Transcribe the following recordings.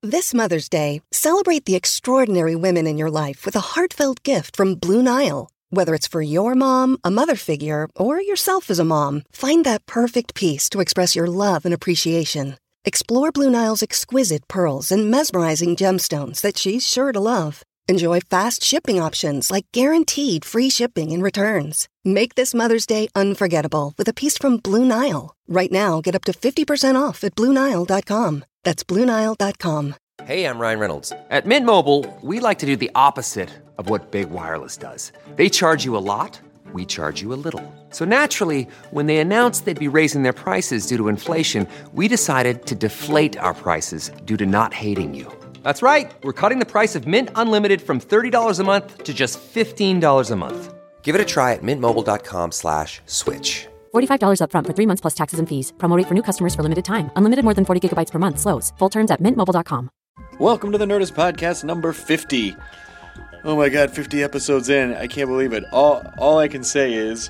This Mother's Day, celebrate the extraordinary women in your life with a heartfelt gift from Blue Nile. Whether it's for your mom, a mother figure, or yourself as a mom, find that perfect piece to express your love and appreciation. Explore Blue Nile's exquisite pearls and mesmerizing gemstones that she's sure to love. Enjoy fast shipping options like guaranteed free shipping and returns. Make this Mother's Day unforgettable with a piece from Blue Nile. Right now, get up to 50% off at BlueNile.com. That's BlueNile.com. Hey, I'm Ryan Reynolds. At Mint Mobile, we like to do the opposite of what Big Wireless does. They charge you a lot, we charge you a little. So naturally, when they announced they'd be raising their prices due to inflation, we decided to deflate our prices due to not hating you. That's right. We're cutting the price of Mint Unlimited from $30 a month to just $15 a month. Give it a try at mintmobile.com/switch. $45 up front for 3 months plus taxes and fees. Promo rate for new customers for limited time. Unlimited more than 40 gigabytes per month slows. Full terms at mintmobile.com. Welcome to the Nerdist Podcast number 50. Oh my god, 50 episodes in. I can't believe it. All I can say is,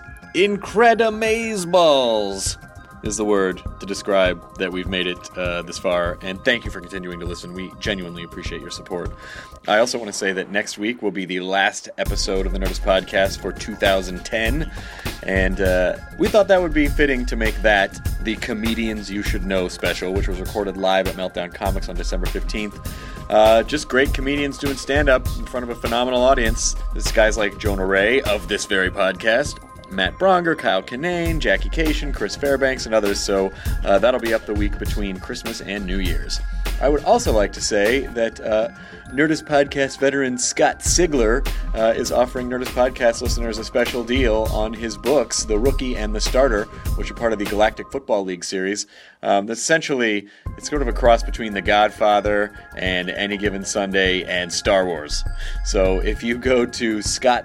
incredimazeballs is the word to describe that we've made it this far. And thank you for continuing to listen. We genuinely appreciate your support. I also want to say that next week will be the last episode of the Nerdist Podcast for 2010. And we thought that would be fitting to make that the Comedians You Should Know special, which was recorded live at Meltdown Comics on December 15th. Just great comedians doing stand-up in front of a phenomenal audience. This guys like Jonah Ray of this very podcast, Matt Bronger, Kyle Kinane, Jackie Cation, Chris Fairbanks, and others. So that'll be up the week between Christmas and New Year's. I would also like to say that Nerdist Podcast veteran Scott Sigler is offering Nerdist Podcast listeners a special deal on his books, The Rookie and The Starter, which are part of the Galactic Football League series. That's essentially, it's sort of a cross between The Godfather and Any Given Sunday and Star Wars. So if you go to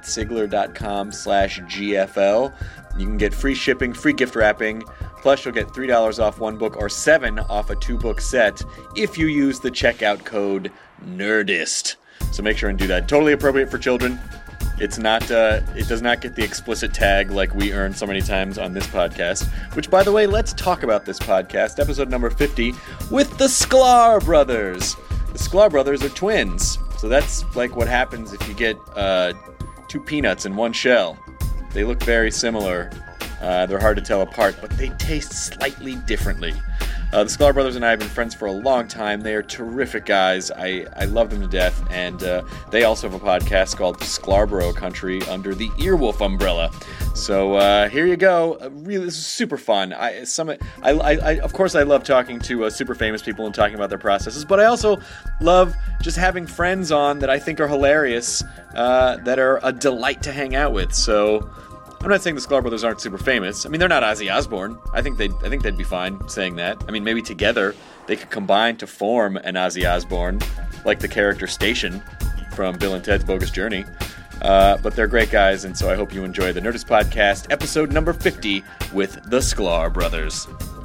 scottsigler.com/GFL, you can get free shipping, free gift wrapping, plus you'll get $3 off one book or $7 off a 2-book set if you use the checkout code NERDIST. So make sure and do that. Totally appropriate for children. It's not. It does not get the explicit tag like we earn so many times on this podcast. Which, by the way, let's talk about this podcast, episode number 50, with the Sklar brothers. The Sklar brothers are twins. So that's like what happens if you get 2 peanuts in one shell. They look very similar. They're hard to tell apart, but they taste slightly differently. The Sklar brothers and I have been friends for a long time. They are terrific guys. I love them to death, and they also have a podcast called Sklarbro Country under the Earwolf umbrella. So here you go. Really, this is super fun. Of course, I love talking to super famous people and talking about their processes, but I also love just having friends on that I think are hilarious, that are a delight to hang out with. So I'm not saying the Sklar brothers aren't super famous. I mean, they're not Ozzy Osbourne. I think they'd be fine saying that. I mean, maybe together they could combine to form an Ozzy Osbourne, like the character Station from Bill and Ted's Bogus Journey. But they're great guys, and so I hope you enjoy the Nerdist Podcast, episode number 50, with the Sklar brothers.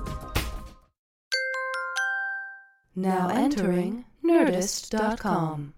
Now entering Nerdist.com.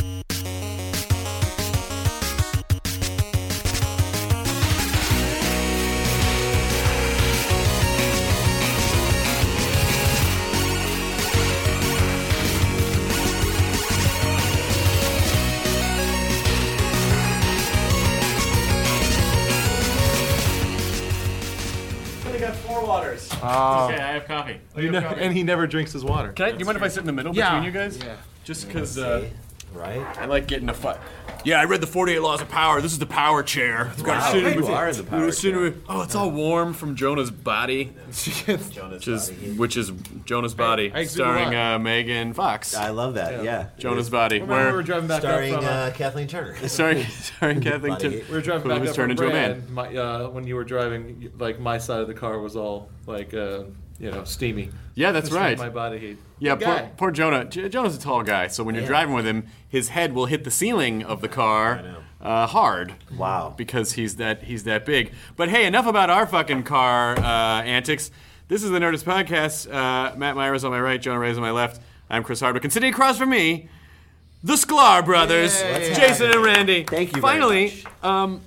Waters. Oh. Okay, I have coffee. And he never drinks his water. Do you mind if I sit in the middle between you guys? Yeah. Just because right? I like getting a fight. Yeah, I read the 48 Laws of Power. This is the power chair. You are in the power chair. Oh, it's all warm from Jonah's body. Which is Jonah's Body, starring Megan Fox. I love that, yeah. Jonah's Body. We were driving back starring up from, Kathleen Turner. Starring Kathleen Turner. We were driving back up turned from into a man. when you were driving, like, my side of the car was all, like, steamy. Yeah, that's right. My body heat. Yeah, poor Jonah. Jonah's a tall guy, so when you're driving with him, his head will hit the ceiling of the car hard. Wow. Because he's that big. But hey, enough about our fucking car antics. This is the Nerdist Podcast. Matt Myers on my right, Jonah Ray's on my left. I'm Chris Hardwick. And sitting across from me, the Sklar brothers, Jason and Randy. Thank you Finally, very much.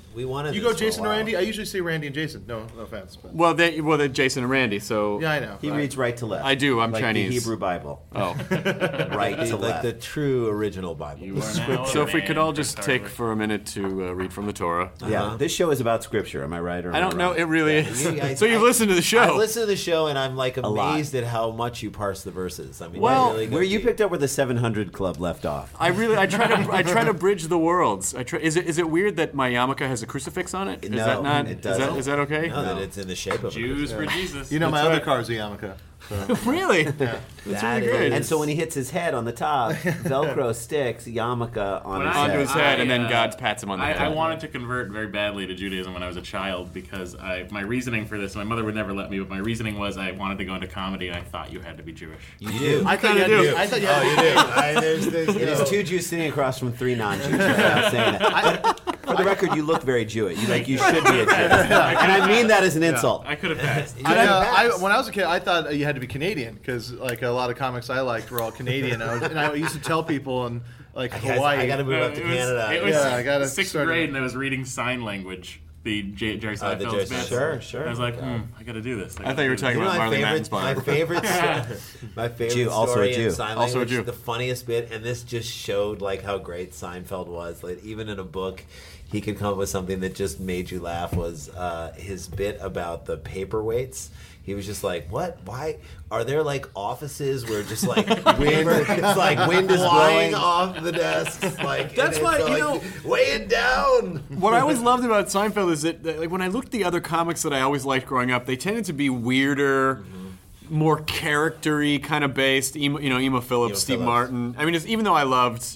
We wanted. You this go for Jason a or while. Randy? I usually say Randy and Jason. No offense. But. Well, they're Jason and Randy. So Yeah, I know. He reads right to left. I do. I'm like Chinese. The Hebrew Bible. Oh, Right to like left. the true original Bible. You are now so a if we man, could all Chris just take Hardwick. for a minute to read from the Torah. Yeah, This show is about scripture. Am I right? Or I don't know. wrong? It really is. I- So you've I- listened to the show. I listened to the show, and I'm like lot. amazed at how much you parse the verses. I mean, Well, you really go Where you deep. picked up where the 700 Club left off. I try to bridge the worlds. Is it weird that my yarmulke has a crucifix on it? Is No, that not? it Is doesn't. that okay? No, that it's in the shape of Jews a for Jesus. You know, my other car is a yarmulke. Really? That really great. And so when he hits his head on the top, Velcro sticks yarmulke on When his Onto head. his head, and then God pats him on the I head. wanted to convert very badly to Judaism when I was a child because my reasoning for this, my mother would never let me, but my reasoning was I wanted to go into comedy and I thought you had to be Jewish. You do. I thought you had to. I thought you had to. It is two Jews sitting across from three non-Jews. Without saying that. But for the record, you look very Jewish. You should be a Jew, and I mean that as an insult. I could have passed. When I was a kid, I thought you had to be Canadian because like a lot of comics I liked were all Canadian. And I used to tell people in like Hawaii. I got to move up to Canada. It was Yeah, I gotta sixth start grade it. and I was reading sign language. The Jerry the Seinfeld Jerry bits. Seinfeld. Sure. I was like, I got to do this. I thought you were talking You know about Marley Manton's my bar. favorite, my favorite Jew, also story a Jew. in sign Also a language, Jew. the funniest bit, and this just showed like how great Seinfeld was. Like even in a book, he could come up with something that just made you laugh. Was his bit about the paperweights? He was just like, "What? Why are there like offices where just like wind, it's like wind is blowing off the desks? Like That's and why, it's you like, know- weigh it down." What I always loved about Seinfeld is that like when I looked at the other comics that I always liked growing up, they tended to be weirder, more character-y kind of based. Emo Phillips, Steve Phillips. Martin. I mean, even though I loved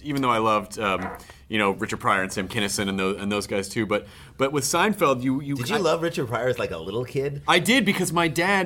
Richard Pryor and Sam Kinison and those guys too. But with Seinfeld, you Did you love Richard Pryor as like a little kid? I did because my dad,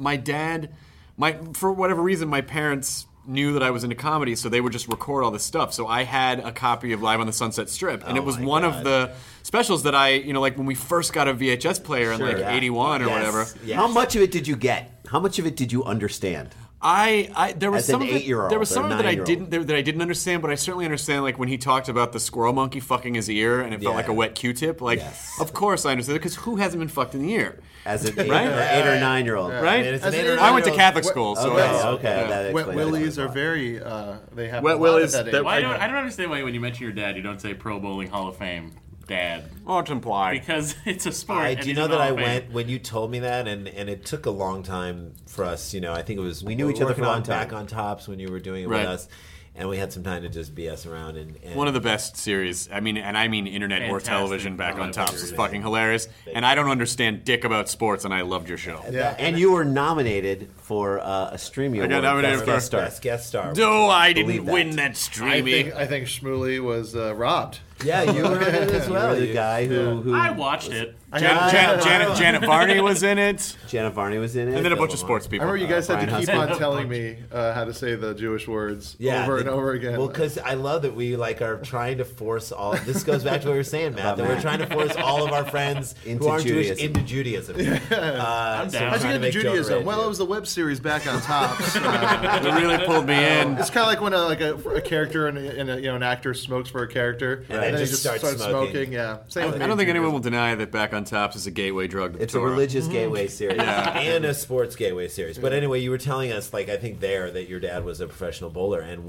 for whatever reason, my parents knew that I was into comedy, so they would just record all this stuff. So I had a copy of Live on the Sunset Strip, and it was my one God. of the specials that I, like when we first got a VHS player in like yeah. 81 or Yes, whatever. yes. How much of it did you get? How much of it did you understand? There was As an some of it, 8-year-old there was some or of it that I 9-year-old. didn't understand, but I certainly understand like when he talked about the squirrel monkey fucking his ear and it felt Yeah. like a wet Q-tip. Like, Yes. of course I understand it because who hasn't been fucked in the ear, As an 8 Right? or 9-year-old. right? it's As an an eight or I went to 9-year-old. Catholic school, so Okay, it's- okay. yeah. That Wet explains willies it. are very. They have Wet a lot willies, At that they're- age. Well, I don't understand why when you mention your dad, you don't say Pro Bowling Hall of Fame dad. Oh, it's implied. Because it's a sport. and Do you he's know in that the I Hall of Fame. went when you told me that, and it took a long time for us. I think it was we knew each other for a long time. Back on Tops when you were doing it Right. with us, and we had some time to just BS around. And One of the best series. I mean internet or Fantastic. television back Oh, on I Tops agree. is fucking hilarious. And I don't understand dick about sports, and I loved your show. Yeah. And you were nominated for a Streamy Award. got nominated Best for- Guest Star. best guest star. No, I Believe didn't that. win that streamy. I think Shmuley was robbed. Yeah, you were in it as You well. were the guy who I watched it. Janet Varney was in it, Janet Varney was in it. and then a bunch of sports I people. remember you guys had to Brian keep Hudson. on telling me how to say the Jewish words Yeah, over and over again. Well, because I love that we are trying to force all. This goes back to what we were saying, Matt. That we're Matt. trying to force all of our friends Into who aren't Jewish Judaism. into Judaism. I'm So down. I'm How'd you trying get to into make Jonah Judaism? Ray Well, do it was the web series Back on Tops. It really pulled me in. It's kind of like when a character and an actor smokes for a character, and then he just just starts starts smoking. smoking. Yeah, same with I me. don't think anyone will deny that Back on Tops is a gateway drug to the It's a Torah. religious gateway series. and a sports gateway series. But anyway, you were telling us, I think that your dad was a professional bowler, and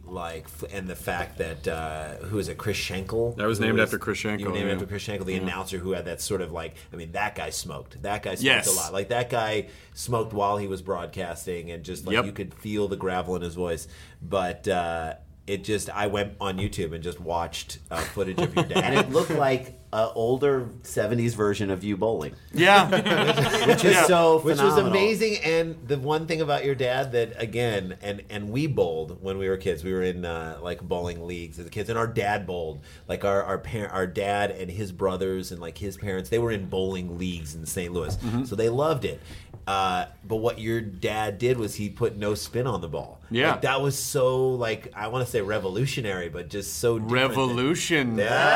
and the fact that who is it, Chris Schenkel? That was Who named after Chris Schenkel, You were named yeah. after Chris Schenkel, the announcer who had that sort of that guy smoked. That guy smoked Yes. a lot. Like that guy smoked while he was broadcasting, and just Yep. you could feel the gravel in his voice. But I went on YouTube and just watched footage of your dad. And it looked like an older 70s version of you bowling. Yeah, Which is so Which was phenomenal. amazing. And the one thing about your dad that, again, and we bowled when we were kids. We were in bowling leagues as kids, and our dad bowled. Like our dad and his brothers and his parents, they were in bowling leagues in St. Louis, so they loved it. But what your dad did was he put no spin on the ball. Yeah. That was so I want to say revolutionary, but just so different. revolution.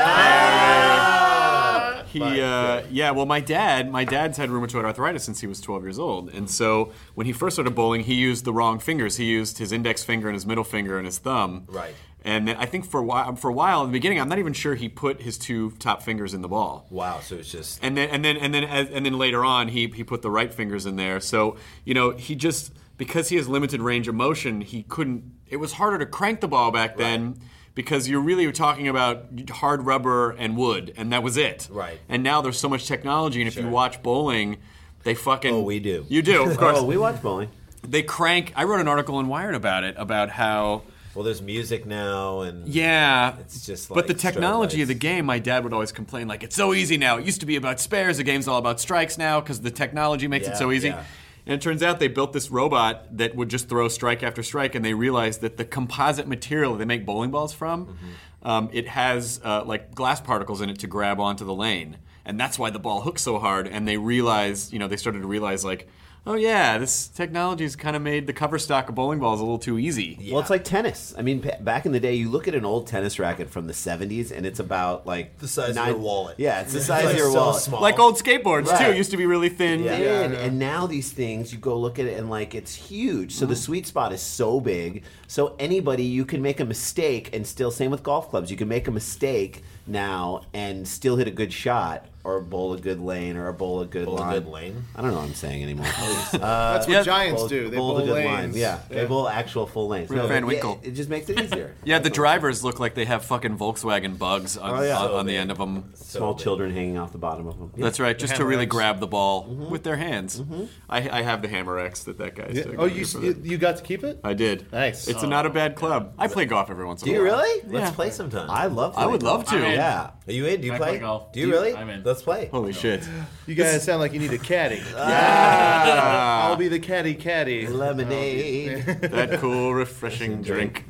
Well, my dad's had rheumatoid arthritis since he was 12 years old. And so when he first started bowling, he used the wrong fingers. He used his index finger and his middle finger and his thumb. Right. And then I think for a while in the beginning, I'm not even sure he put his 2 top fingers in the ball. Wow, so it's just And then later on, he put the right fingers in there. So he just, because he has limited range of motion, he couldn't. It was harder to crank the ball back then. Because you're really talking about hard rubber and wood, and that was it. Right. And now there's so much technology, and if you watch bowling, they fucking... Oh, we do. You do, of course. we watch bowling. They crank... I wrote an article in Wired about it, about how... Well, there's music now, and Yeah. it's just like but the technology of the strobe game, my dad would always complain, like, it's so easy now. It used to be about spares. The game's all about strikes now because the technology makes it so easy. Yeah. And it turns out they built this robot that would just throw strike after strike, and they realized that the composite material they make bowling balls from, it has like glass particles in it to grab onto the lane. And that's why the ball hooks so hard. And they realized, they started to realize, like, oh yeah, this technology's kind of made the cover stock of bowling balls a little too easy. Well, it's like tennis. I mean, back in the day, you look at an old tennis racket from the 70s, and it's about like the size of your wallet. Yeah, it's the size of like your so wallet. small. Like old skateboards, Right. too. It used to be really thin. And now these things, you go look at it and like it's huge. So the sweet spot is so big. So anybody, you can make a mistake and still, same with golf clubs, you can make a mistake now and still hit a good shot or bowl a good lane or bowl a good line. good lane? I don't know what I'm saying anymore. That's what Giants bowl, do. They bowl bowl a good lanes. line. Yeah, they bowl actual full lanes. Rip Van Winkle. It just makes it easier. Yeah, the drivers look like they have fucking Volkswagen bugs on, on the end of them. Small children hanging off the bottom of them. Yeah. That's right, just to really Hammer X. grab the ball with their hands. I have the Hammer X that guy's doing. Oh, you got to keep it? I did. Nice. It's not a bad club. I play golf every once in Do a you while. really? Let's play sometime. I love. I would love to. I'm in. Yeah. Are you in? Do you I play? play golf. Do you really? I'm in. Let's play. Holy shit. You guys sound like you need a caddy. I'll be the caddy. Lemonade. That cool, refreshing drink.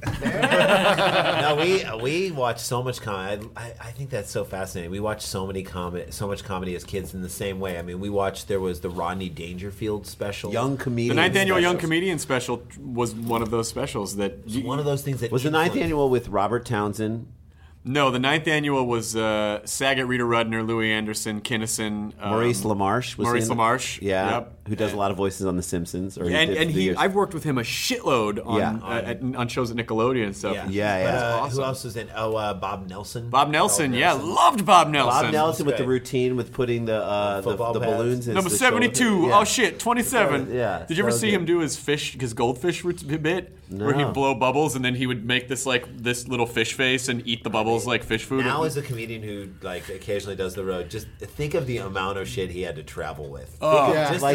No, we watch so much comedy. I think that's so fascinating. We watch so much comedy as kids in the same way. I mean, there was the Rodney Dangerfield special. Young The comedian. 9th annual Young specials. Comedian special was one of those specials that... It's one of those things that Was the 9th annual with Robert Townsend? No, the 9th annual was Saget, Rita Rudner, Louis Anderson, Kinnison, Maurice LaMarche was Maurice in. LaMarche, Yeah. yep. Who does a lot of voices on The Simpsons. Or And did I've worked with him a shitload on shows at Nickelodeon and stuff. Yeah. Who else was in? Bob Nelson. Bob Nelson, loved Bob Nelson. Bob Nelson with the great. routine with putting the Football pads. balloons in Number the 72. shoulder. Oh shit, 27. Yeah, Did you ever so see good. him do his goldfish bit? No. Where he'd blow bubbles and then he would make this little fish face and eat the bubbles like fish food. Now as a comedian who like occasionally does the road, just think of the amount of shit he had to travel with. Oh,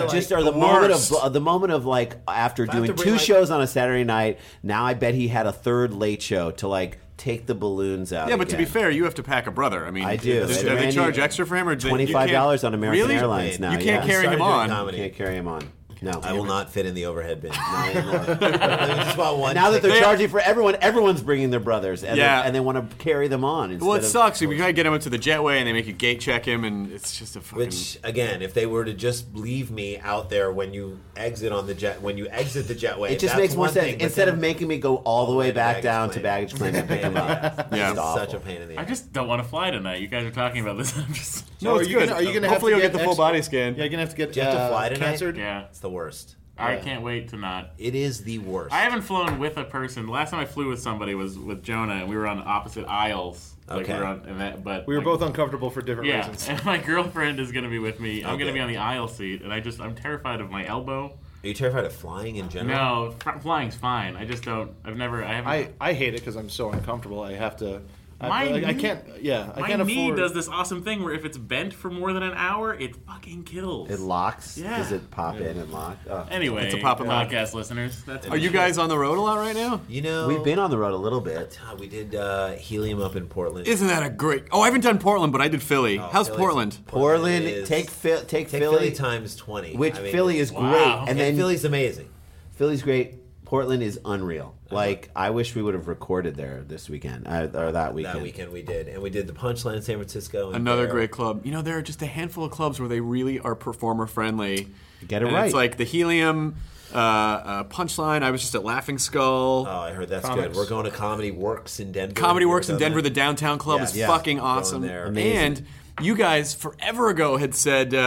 The moment of like after I have doing to bring, 2 like- shows on a Saturday night. Now I bet he had a 3rd late show to like take the balloons out. yeah, but to be again. fair, you have to pack a brother. I mean, I do. Do they Randy, charge extra for him? Or $25 on American really? Airlines now. You can't yeah. carry him Started doing on. comedy. You can't carry him on. No, I will not fit in the overhead bin. Not anymore. Just about one Now that they're ticket. charging for everyone, everyone's bringing their brothers, and Yeah. they want to carry them on. Well, it instead of- sucks. You gotta get him into the jetway, and they make you gate check him, and it's just a fucking. Which again, if they were to just leave me out there when you exit the jetway, It just that's makes more one sense. thing, but Instead then of making me go all the way to back down to baggage baggage claim and pick them up. Yeah. It's it's awful. such a pain in the I ass. just don't want to fly tonight. You guys are talking about this. I'm just. no, it's good. Are you gonna Hopefully, have to you'll get the full body scan. Yeah, you're gonna have to get. Do you have to fly tonight? cancer? Yeah. It's the worst. I can't wait to not. It is the worst. I haven't flown with a person. The last time I flew with somebody was with Jonah, and we were on opposite aisles. Like Okay. we were on, but We were like, both uncomfortable for different Yeah, reasons. and my girlfriend is going to be with me. I'm going to Okay. be on the aisle seat, and I'm terrified of my elbow. Are you terrified of flying in general? No, flying's fine. I just don't. I haven't. I hate it because I'm so uncomfortable. I have to. My I knee- can't. Yeah, I My can't knee afford. does this awesome thing where if it's bent for more than an hour, it fucking kills. It locks. Yeah. Does it pop in and lock? Oh. Anyway, It's a pop and lock. podcast listeners. That's Are you guys on the road a lot right now? You know, We've been on the road a little bit. We did Helium up in Portland. Isn't that a great? Oh, I haven't done Portland, but I did Philly. How's Philly's- Portland? Portland, is- take Philly Philly times 20. which I mean, Philly is Wow. great, and and then Philly's amazing. Philly's great. Portland is unreal. Like I wish we would have recorded there this weekend or that weekend. That weekend we did, and we did the Punchline in San Francisco. And Another there. great club. You know, there are just a handful of clubs where they really are performer friendly. Get it And right. It's like the Helium, Punchline. I was just at Laughing Skull. Oh, I heard that's Comics. good. We're going to Comedy Works in Denver. Comedy You Works ever in done Denver, that? the downtown club Yeah. is Yeah. fucking Going awesome. there. Amazing. And you guys forever ago had said,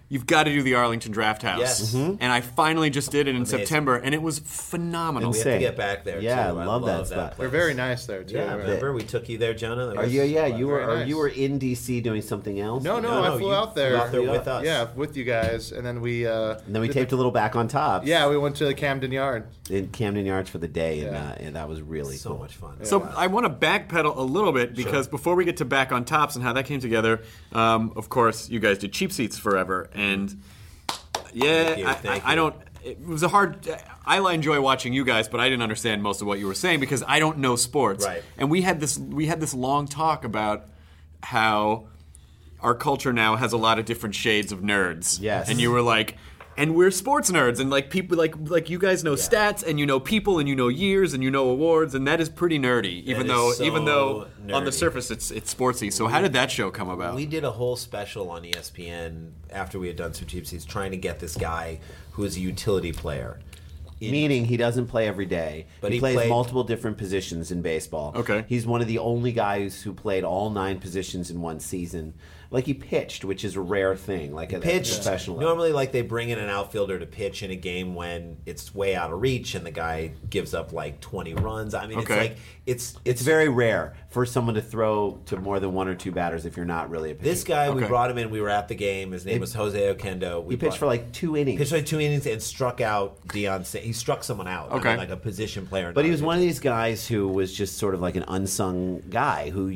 you've got to do the Arlington Draft House. Yes. And I finally just did it in Amazing. September, and it was phenomenal. We have to get back there. Yeah, too. I love that place. spot. They're very nice there too. Yeah, remember we took you there, Jonah? That was You were. Very nice. You were in DC doing something else. No, No, I flew you out there. flew out there with us. Yeah, with you guys, and then we. And then we taped a little Back on Top. Yeah, we went to the Camden Yard. In Camden Yards for the day, Yeah. and that was really so cool. much fun. So I want to backpedal a little bit because before we get to Back on Tops and how that came together, of course, you guys did Cheap Seats forever, and Thank I you. don't. It was a hard. I enjoy watching you guys, but I didn't understand most of what you were saying because I don't know sports. Right. And we had this long talk about how our culture now has a lot of different shades of nerds. Yes. And you were like, and we're sports nerds, and like people like you guys know stats, and you know people, and you know years, and you know awards, and that is pretty nerdy. Even though on the nerdy. surface it's sportsy. So how did that show come about? We did a whole special on ESPN after we had done some Cheap Seats trying to get this guy who is a utility player. Meaning he doesn't play every day, But he he plays played- multiple different positions in baseball. Okay. He's one of the only guys who played all 9 positions in one season. Like he pitched, which is a rare thing. Like at Pitched. professional level. Normally, like they bring in an outfielder to pitch in a game when it's way out of reach and the guy gives up like 20 runs. I mean, Okay. it's It's very rare for someone to throw to more than 1 or 2 batters if you're not really a pitcher. this guy. We Okay. brought him in. We were at the game. His name was Jose Oquendo. He pitched for like 2 innings. pitched like 2 innings and struck out Deion. He struck someone out. I Okay. mean, like a position player. But he not was a one of these guys who was just sort of like an unsung guy who,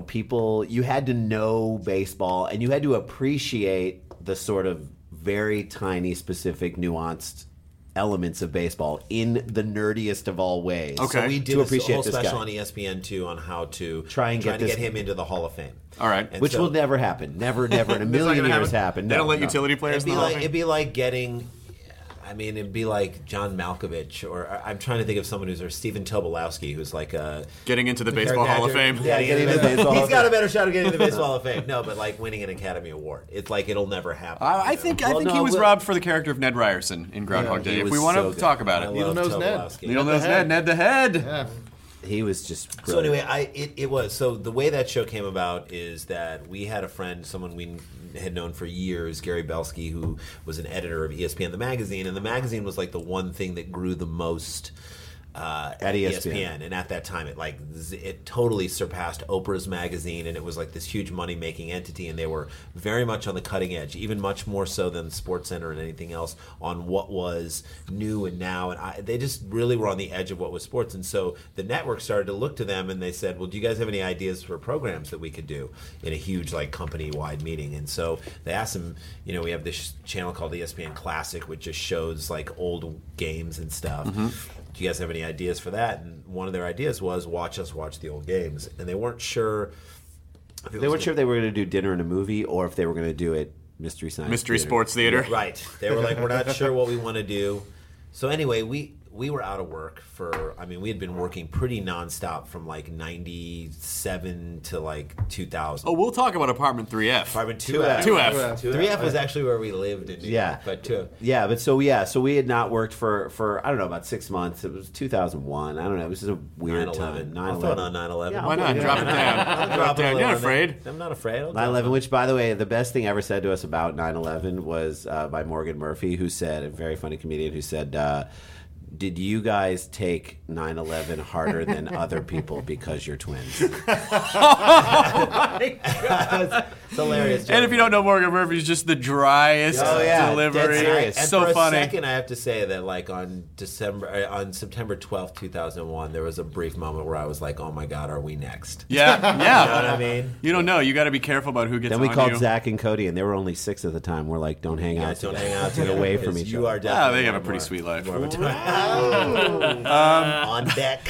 you had to know baseball and you had to appreciate the sort of very tiny, specific, nuanced elements of baseball in the nerdiest of all ways. Okay. So we did to a appreciate whole this special guy. on ESPN too on how to Try and get to this- get him into the Hall of Fame. All right. And Which so- will never happen. Never in a It's not million gonna years happen. They No, don't let no. utility players It'd be in the Hall of like Fame? it'd be like getting. I mean, it'd be like John Malkovich, or I'm trying to think of someone or Stephen Tobolowsky, who's like a Getting into the Baseball Hall of Fame. Yeah, getting into the Baseball Hall He's of got a Fame. better shot of getting into the Baseball Hall of Fame. No, but like winning an Academy Award, it's like it'll never happen. I think Well, he no, was we'll- robbed for the character of Ned Ryerson in Groundhog he Day. If was we want so to good. talk about I it, love Needle-Nose Ned. Tobolowsky. Needle-Nose Ned the Head. Yeah. He was just So brilliant. anyway, it was so the way that show came about is that we had a friend, someone we had known for years, Gary Belsky, who was an editor of ESPN the magazine, and the magazine was like the one thing that grew the most at ESPN. And at that time it totally surpassed Oprah's magazine, and it was like this huge money making entity, and they were very much on the cutting edge, even much more so than SportsCenter and anything else, on what was new and now, and they just really were on the edge of what was sports. And so the network started to look to them, and they said, well, do you guys have any ideas for programs that we could do in a huge like company wide meeting? And so they asked them, we have this channel called ESPN Classic, which just shows like old games and stuff. Do you guys have any ideas for that? And one of their ideas was watch the old games, and they weren't sure. They weren't sure if they were going to do dinner and a movie or if they were going to do it Mystery Science Mystery Theater. Sports Theater. Right. They were like, we're not sure what we want to do. So anyway, we were out of work for, we had been working pretty nonstop from like 97 to like 2000. Oh, we'll talk about Apartment 3F. Apartment 2F. 2F. 3F was actually where we lived in New York, but 2F. Yeah, but so we had not worked for I don't know, about 6 months. It was 2001. I don't know. It was just a weird 9/11. time. I'll throw it on 9/11. Yeah, Why not? Drop it down. I'll Drop it down. a You're not little afraid. bit. I'm not afraid. I'll 9/11, which, by the way, the best thing ever said to us about 9/11 was by Morgan Murphy, who said, a very funny comedian, who said, did you guys take 9/11 harder than other people because you're twins? It's hilarious. And if you don't know Morgan Murphy, he's just the driest delivery. dead serious. And so for funny. a second, I have to say that, like on September 12th, 2001, there was a brief moment where I was like, "Oh my God, are we next?" Yeah, You know yeah. what I mean? You don't know. You got to be careful about who gets Then we on called you. Zach and Cody, and they were only 6 at the time. We're like, don't hang out Guys, don't together. hang out Get together away from because each you other. are definitely they have a more- pretty sweet life. more of a on deck.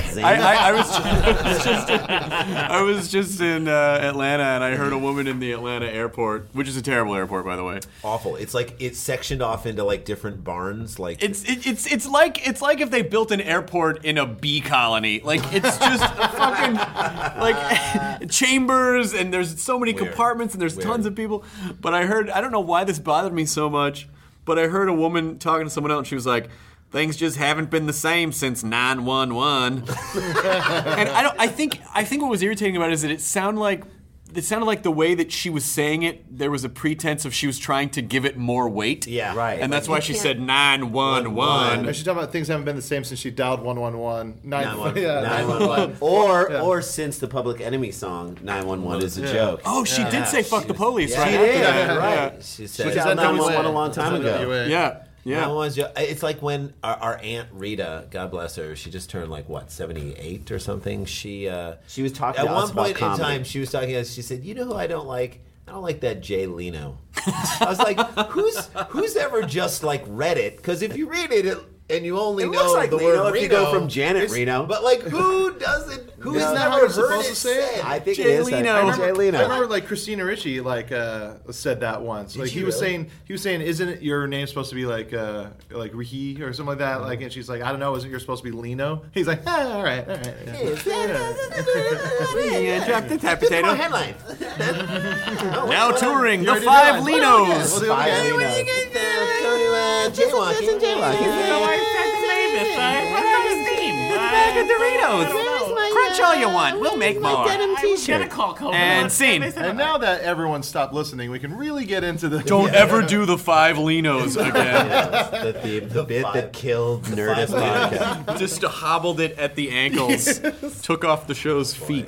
I was just in Atlanta, and I heard a woman in the Atlanta airport, which is a terrible airport, by the way. Awful. It's like it's sectioned off into like different barns. Like It's like if they built an airport in a bee colony. Like it's just fucking like chambers, and there's so many Weird. compartments, and there's Weird. tons of people. But I don't know why this bothered me so much, but I heard a woman talking to someone else, and she was like, things just haven't been the same since 9/11. And I think what was irritating about it is that it sounded like it sounded like the way that she was saying it, there was a pretense of she was trying to give it more weight. Yeah. Right. And that's why she said 911. She's talking about things haven't been the same since she dialed 111. 911. Or since the Public Enemy song, 911 is a joke. Oh, she did say fuck the police, She right? did, after that. right. She said She said 911 a WA. long time ago. Yeah. Yeah. 911's it's like when our Aunt Rita, God bless her, she just turned 78 or something. She was talking at to one us about point in comedy. time. She was talking to us. She said, "You know who I don't like? I don't like that Jay Leno." I was like, "Who's ever just read it? Because if you read it and you only It know looks like the Leno word if you Reno, go from Janet it's- Reno. But who doesn't? Who's Isn't that never how you're heard supposed it to say it? said? I think Jay it is. Leno. Jay Leno. I remember Christina Ricci said that once. Did He she was really? saying, isn't it your name supposed to be like Ricky or something like that? Mm-hmm. And she's like, I don't know, isn't yours supposed to be Leno? He's like, all right. Yeah, drop the tap potato. Headline. Now touring, the already 5 did. Lenos. We'll do it Bag of Doritos. Crunch all you want. We'll make more. And scene. And now that everyone stopped listening, we can really get into the. Don't ever do the 5 Lenos again. The bit that killed Nerdist podcast. Just hobbled it at the ankles. Took off the show's feet.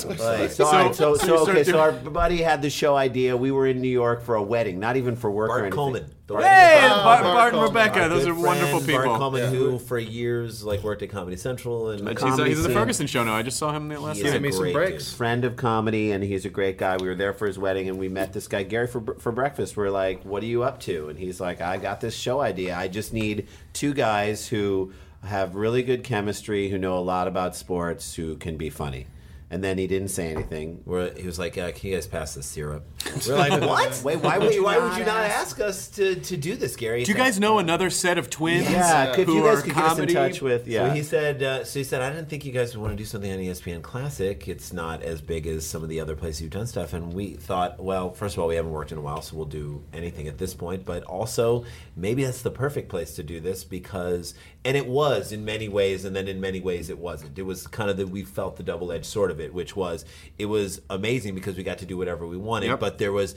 So our buddy had the show idea. We were in New York for a wedding, not even for work or Bart anything. Coleman. Hey, Bart Bart and Rebecca. Our Those good are wonderful friend, people. Bart Coleman, who for years worked at Comedy Central and He's Comedy in the scene. Ferguson show now. I just saw him the last He is night. a me some great breaks. dude. Friend of comedy, and he's a great guy. We were there for his wedding, and we met this guy Gary for breakfast. We're like, "What are you up to?" And he's like, "I got this show idea. I just need 2 guys who have really good chemistry, who know a lot about sports, who can be funny." And then he didn't say anything. He was like, "Can you guys pass the syrup?" We're like, "What? Wait, why would you Why not would you not ask us to do this, Gary?" Do you guys know another set of twins? Yeah, if who you guys are could get us in comedy? touch with, So he said, I didn't think you guys would want to do something on ESPN Classic. It's not as big as some of the other places you've done stuff. And we thought, well, first of all, we haven't worked in a while, so we'll do anything at this point. But also, maybe that's the perfect place to do this because, and it was in many ways, and then in many ways it wasn't. It was kind of we felt the double-edged sword of it, which was, it was amazing because we got to do whatever we wanted, but there was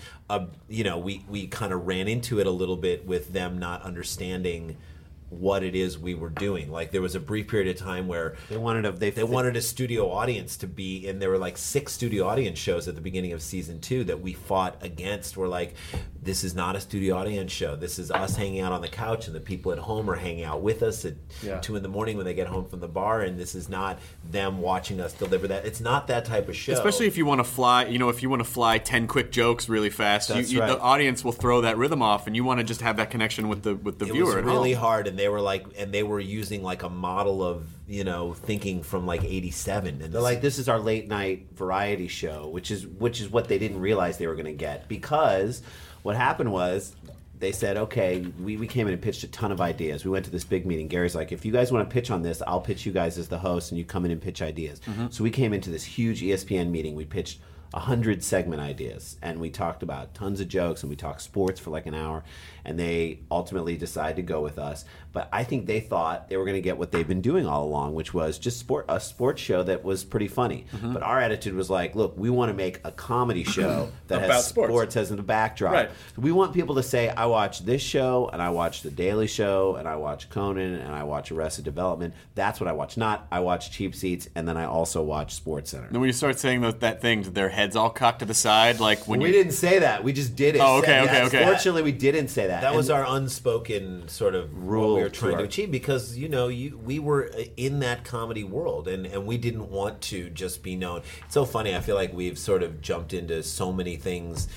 we kind of ran into it a little bit with them not understanding what it is we were doing. There was a brief period of time where they wanted a studio audience to be in. There were 6 studio audience shows at the beginning of season 2 that we fought against. We're like, this is not a studio audience show. This is us hanging out on the couch, and the people at home are hanging out with us at 2 in the morning when they get home from the bar, and this is not them watching us deliver that. It's not that type of show. Especially if you want to fly, if you want to fly 10 quick jokes really fast, That's the right. audience will throw that rhythm off, and you want to just have that connection with the viewer It at was really home. hard, and they were using a model of thinking from 87, and They're like, this is our late night variety show, which is what they didn't realize they were going to get, because what happened was they said, okay, we came in and pitched a ton of ideas. We went to this big meeting. Gary's like, if you guys want to pitch on this, I'll pitch you guys as the host, and you come in and pitch ideas. So we came into this huge ESPN meeting. We pitched 100 segment ideas, and we talked about tons of jokes, and we talked sports for an hour, and they ultimately decided to go with us. But I think they thought they were going to get what they've been doing all along, which was just a sports show that was pretty funny. But our attitude was look, we want to make a comedy show that About has sports. as in the backdrop. Right. We want people to say, I watch this show, and I watch The Daily Show, and I watch Conan, and I watch Arrested Development. That's what I watch. Not I watch Cheap Seats, and then I also watch SportsCenter. And when you start saying that thing, their heads all cocked to the side, when we you didn't say that. We just did it. Oh, okay. Fortunately, we didn't say that. That was And our unspoken sort of rule what we were trying to to our- achieve because we were in that comedy world and we didn't want to just be known. It's so funny. I feel like we've sort of jumped into so many things.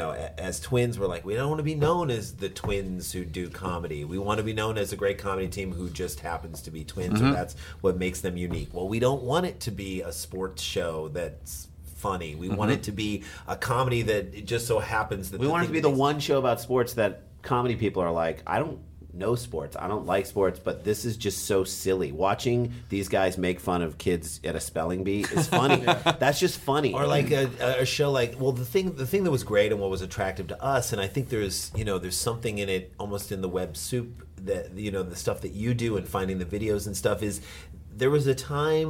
As twins, we're like, we don't want to be known as the twins who do comedy. We want to be known as a great comedy team who just happens to be twins, or that's what makes them unique. Well, we don't want it to be a sports show that's funny. We want it to be a comedy that it just so happens that we want it to be the one show about sports that comedy people are like, I don't know sports, I don't like sports, but this is just so silly. Watching these guys make fun of kids at a spelling bee is funny. That's just funny. Or a show the thing that was great and what was attractive to us, and I think there's something in it almost in the web soup that the stuff that you do and finding the videos and stuff is there was a time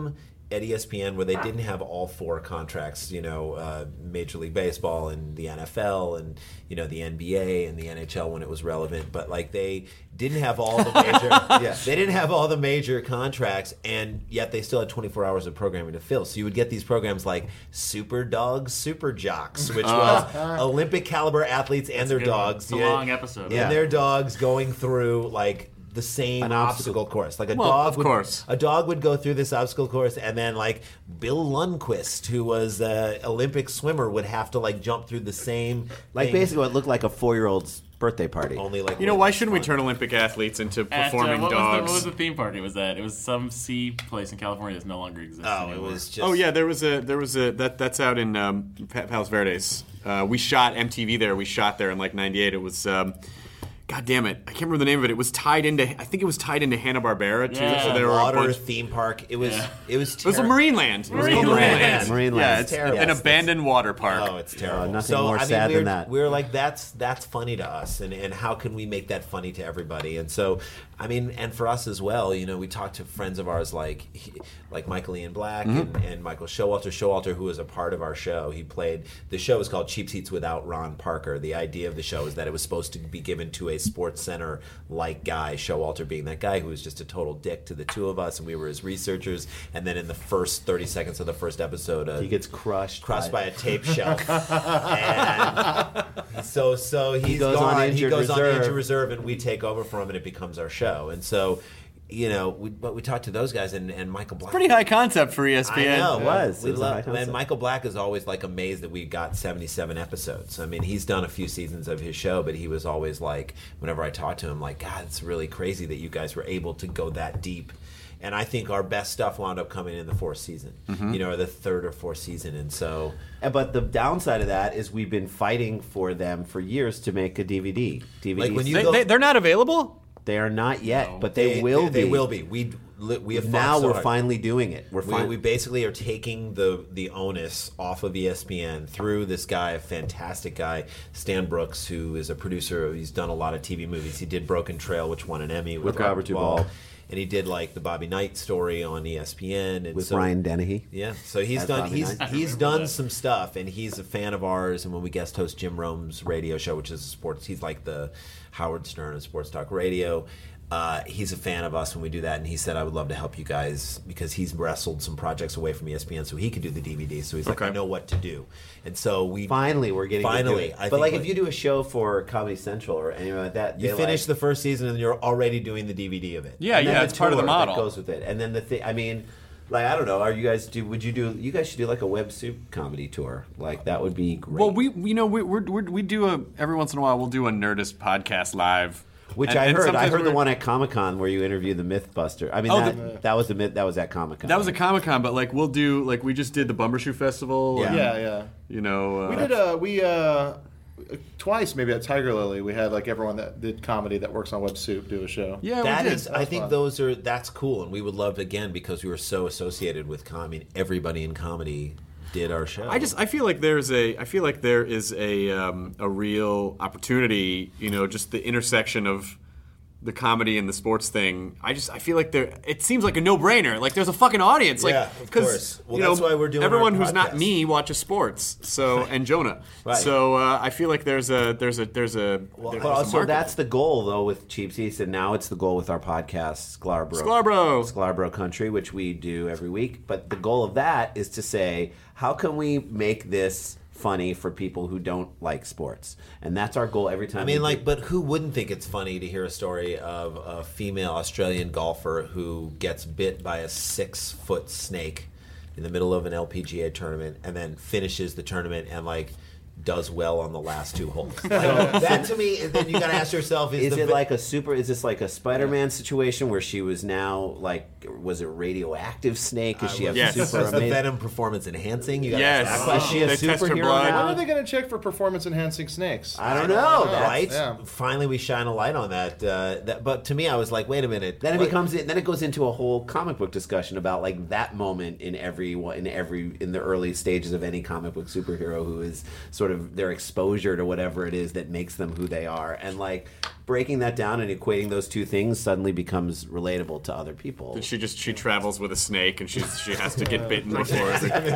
at ESPN where they didn't have all 4 contracts, Major League Baseball and the NFL and, the NBA and the NHL when it was relevant. But, like, they didn't have all the major they didn't have all the major contracts, and yet they still had 24 hours of programming to fill. So you would get these programs like Super Dogs, Super Jocks, which was Olympic caliber athletes and their dogs. It's a long episode. And their dogs going through, like, the same obstacle course. Like a dog would go through this obstacle course, and then, like, Bill Lundquist, who was an Olympic swimmer, would have to, like, jump through the same thing. Basically what looked like a 4-year-old's birthday party. Only like why shouldn't we turn Olympic athletes into performing dogs? What was the theme park? It was some sea place in California that no longer exists anymore. It was just... Oh yeah, there was a that's out in Palos Verdes. We shot MTV there. We shot there in like '98. It was. God damn it! I can't remember the name of it. It was tied into. I think it was tied into Hanna-Barbera too. Yeah. So there were a water bunch. theme park. It was. It was. It was a Marineland. It was called Marineland. Marineland. Yeah, it's terrible. an abandoned water park. Oh, it's terrible. Nothing more sad than that. We were like, that's funny to us, and how can we make that funny to everybody? And so, and for us as well, we talked to friends of ours like Michael Ian Black and Michael Showalter. Showalter, who was a part of our show, the show was called Cheap Seats Without Ron Parker. The idea of the show is that it was supposed to be given to a Sports Center-like guy, Showalter being that guy who was just a total dick to the two of us, and we were his researchers. And then in the first 30 seconds of the first episode, he gets crushed by a tape shelf. And so he goes on injured reserve, and we take over for him, and it becomes our show. And so, we talked to those guys, and Michael Black. Pretty high concept for ESPN. I know, it was. We It was a high love, concept. and Michael Black is always like amazed that we got 77 episodes. I mean, he's done a few seasons of his show, but he was always like, whenever I talked to him, like, God, it's really crazy that you guys were able to go that deep. And I think our best stuff wound up coming in the 4th season, or the 3rd or 4th season. And so, but the downside of that is we've been fighting for them for years to make a DVD. like when you They're not available? They are not yet, but they will be. They will be. We have now. fought so We're hard. finally doing it. We basically are taking the onus off of ESPN through this guy, a fantastic guy, Stan Brooks, who is a producer. He's done a lot of TV movies. He did Broken Trail, which won an Emmy with Robert Duvall. And he did like the Bobby Knight story on ESPN and with Ryan Dennehy. Yeah, so he's done some stuff, and he's a fan of ours. And when we guest host Jim Rome's radio show, which is sports, he's like the Howard Stern of sports talk radio. He's a fan of us when we do that, and he said, I would love to help you guys because he's wrestled some projects away from ESPN so he could do the DVD. So he's like, I know what to do. And so we're getting to do it. But like if you do a show for Comedy Central or anything like that, you finish the first season and you're already doing the DVD of it. Yeah, it's part of the model. That goes with it. And then like, I don't know, you guys should do like a Web Soup comedy tour. Like, that would be great. Well, we do every once in a while, we'll do a Nerdist podcast live. Which I heard. I heard the one at Comic-Con where you interviewed the Mythbuster. I mean, that was the myth. That was at Comic-Con. That was at Comic-Con, but like we'll do, like we just did the Bumbershoe Festival. Yeah. We did twice maybe at Tiger Lily. We had like everyone that did comedy that works on Web Soup do a show. Yeah, that we did. is. I think that's cool, and we would love again because we were so associated with comedy. Everybody in comedy did our show. I feel like there is a real opportunity, just the intersection of the comedy and the sports thing. I feel like it seems like a no-brainer. Like there's a fucking audience. Like, yeah, of course. Well, that's why we're doing everyone our who's not podcast. me watches sports. So and Jonah. Right. So I feel like there's a so that's the goal though with Cheap Seats, and now it's the goal with our podcast Sklarbro Country, which we do every week. But the goal of that is to say, how can we make this funny for people who don't like sports? And that's our goal every time. I mean, but who wouldn't think it's funny to hear a story of a female Australian golfer who gets bit by a 6-foot snake in the middle of an LPGA tournament and then finishes the tournament and like does well on the last 2 holes? Like, that to me, then you got to ask yourself: is this like a Spider-Man situation where she was now like, was it radioactive snake? Is she have yes. super Was the venom performance enhancing? You got yes. ask that question. Is she a They test her superhero blood. now? When are they going to check for performance-enhancing snakes? I don't know. Right? Yeah. Finally, we shine a light on that. But to me, I was like, wait a minute. Then it goes into a whole comic book discussion about like that moment in the early stages of any comic book superhero who is sort of their exposure to whatever it is that makes them who they are. And like breaking that down and equating those two things suddenly becomes relatable to other people. And she travels with a snake, and she has to get bitten before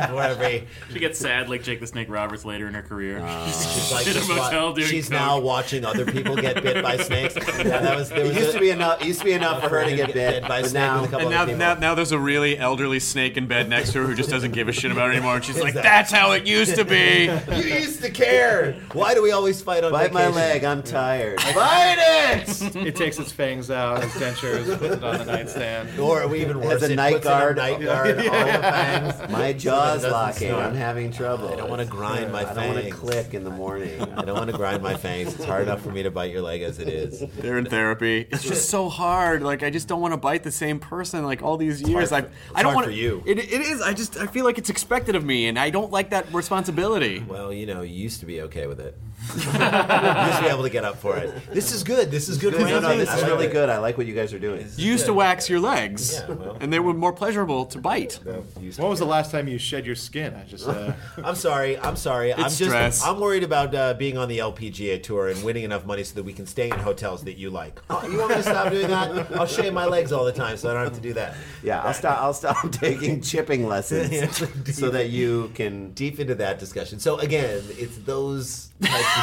she gets sad like Jake the Snake Roberts later in her career. She's like, in a motel doing she's coke. now watching other people get bit by snakes. Yeah, It used to be enough for her to get bit by a but snake now, with a couple other people. now there's a really elderly snake in bed next to her who just doesn't give a shit about it anymore, and she's like, that's how it used to be. You used to care. Why do we always fight on bite vacation? my leg, I'm tired. Bite it! It takes its fangs out, its dentures, puts it on the nightstand. Or even worse, Has a it night puts in a guard. night guard, all the fangs. My So jaw's that it doesn't locking. snort. I'm having trouble. I don't want to grind my I fangs. don't want to click in the morning. I don't want to grind my fangs. It's hard enough for me to bite your leg as it is. They're in therapy. It's just so hard. Like, I just don't want to bite the same person like all these years. I don't hard want for you. It is. I feel like it's expected of me, and I don't like that responsibility. Well, you used to be okay with it. You used to be able to get up for it. This is good. This is good. No, this is really good. I like what you guys are doing. You used to wax your legs, Yeah, well. and they were more pleasurable to bite. When was the last time you shed your skin? I'm sorry. stress. I'm worried about being on the LPGA tour and winning enough money so that we can stay in hotels that you like. Oh, you want me to stop doing that? I'll shave my legs all the time so I don't have to do that. Yeah, I'll stop taking chipping lessons so that you can deep into that discussion. So again, it's those types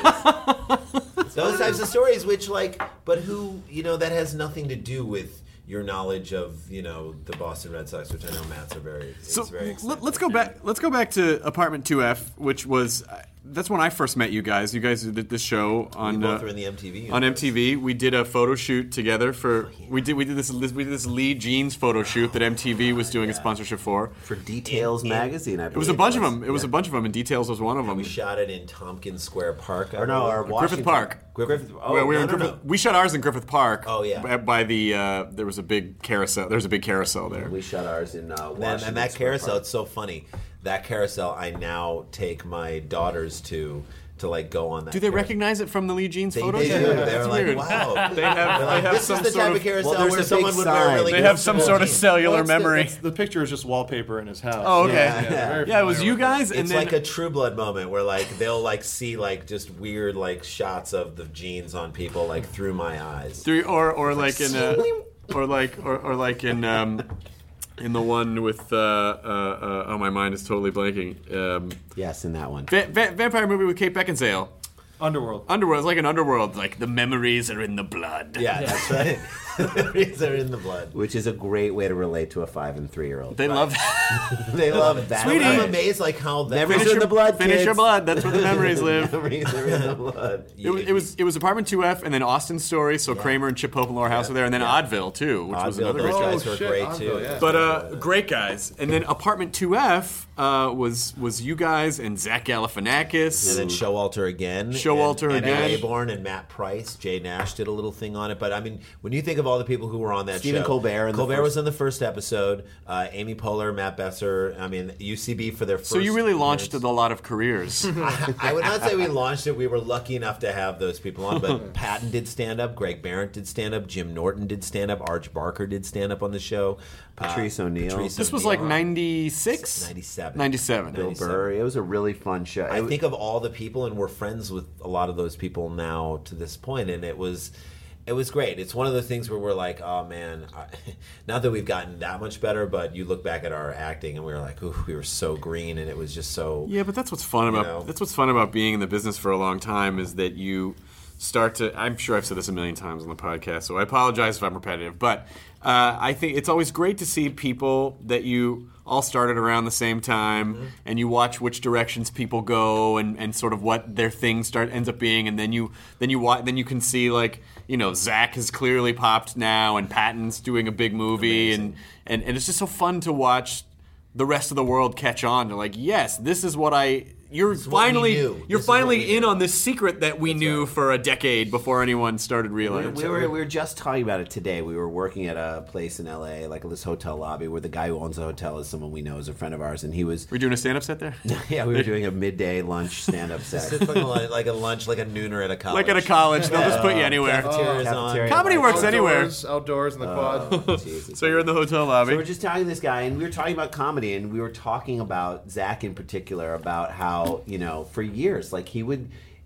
of stories. Those types of stories which but who, that has nothing to do with your knowledge of, the Boston Red Sox, which I know Matt's very excited. Let's go back. Let's go back to Apartment 2F, which was that's when I first met you guys. You guys did this show on. We both were in the MTV universe. On MTV, we did a photo shoot together for. We did this Lee Jeans photo shoot that MTV was doing a sponsorship for. For Details magazine, I believe. It was a bunch of them. It was a bunch of them, and Details was one of them. We shot it in Tompkins Square Park. Griffith Park. Griffith. We shot ours in Griffith Park. Oh yeah. By the there was a big carousel. There was a big carousel there. We shot ours in Washington. And that Square carousel, Park. it's so funny. That carousel, I now take my daughters to go on that. Do they recognize it from the Lee Jeans photos? They do. They're like, wow. They have this some is the sort type of of carousel there's where a someone big would wear sign. really They good have some sort of jeans. cellular memory. The picture is just wallpaper in his house. Oh, okay. Yeah, It was you guys, and It's then like a True Blood moment where they'll see just weird shots of the jeans on people through my eyes. or like in in the one with oh, my mind is totally blanking. Yes, in that one. Vampire movie with Kate Beckinsale. Underworld. It's like an Underworld. Like the memories are in the blood. Yeah, that's right. The memories are in the blood. Which is a great way to relate to a 5 and 3-year-old. They love that. They love that. Sweetie. I'm amazed how that Memories are in the blood, Finish kids. your blood. That's where the memories live. Memories are in the blood. It was Apartment 2F, and then Austin Story. So Kramer and Chip Hope and Laura House were there, and then Oddville too, which was Oddville, another great those show. guys were great too. Yeah. But great guys. And then Apartment 2F was you guys and Zach Galifianakis. And then Showalter again. Showalter and again. Rayborn and Matt Price. Jay Nash did a little thing on it. But I mean, when you think of all the people who were on that Stephen show. Colbert. Was in the first episode. Amy Poehler, Matt Besser. I mean, UCB for their first. So you really launched a lot of careers. I would not say we launched it. We were lucky enough to have those people on. But Patton did stand up. Greg Barrett did stand up. Jim Norton did stand up. Arch Barker did stand up on the show. Patrice O'Neill. This was like 96? 97. 97. Bill Burr. It was a really fun show. I think of all the people, and we're friends with a lot of those people now to this point, and it was great. It's one of the things where we're like, oh man, not that we've gotten that much better, but you look back at our acting and we were like, ooh, we were so green, and it was just so. Yeah, but that's what's fun about being in the business for a long time is that you start to. I'm sure I've said this a million times on the podcast, so I apologize if I'm repetitive, but I think it's always great to see people that you all started around the same time, and you watch which directions people go, and sort of what their thing ends up being, and then you can see Zach has clearly popped now, and Patton's doing a big movie, and it's just so fun to watch the rest of the world catch on. They're like, yes, this is what You're finally in on this secret that we knew for a decade before anyone started realizing. We were just talking about it today. We were working at a place in LA, like this hotel lobby, where the guy who owns the hotel is someone we know, is a friend of ours, and he was. Were you doing a stand-up set there? Yeah, we were doing a midday lunch stand-up set. It's like a lunch, like a nooner at a college. Like at a college, they'll just put you anywhere. Cafeteria's on. Comedy works anywhere. Outdoors in the quad. Jesus. So you're in the hotel lobby. So we're just talking to this guy, and we were talking about comedy, and we were talking about Zach in particular, about how, for years, he would,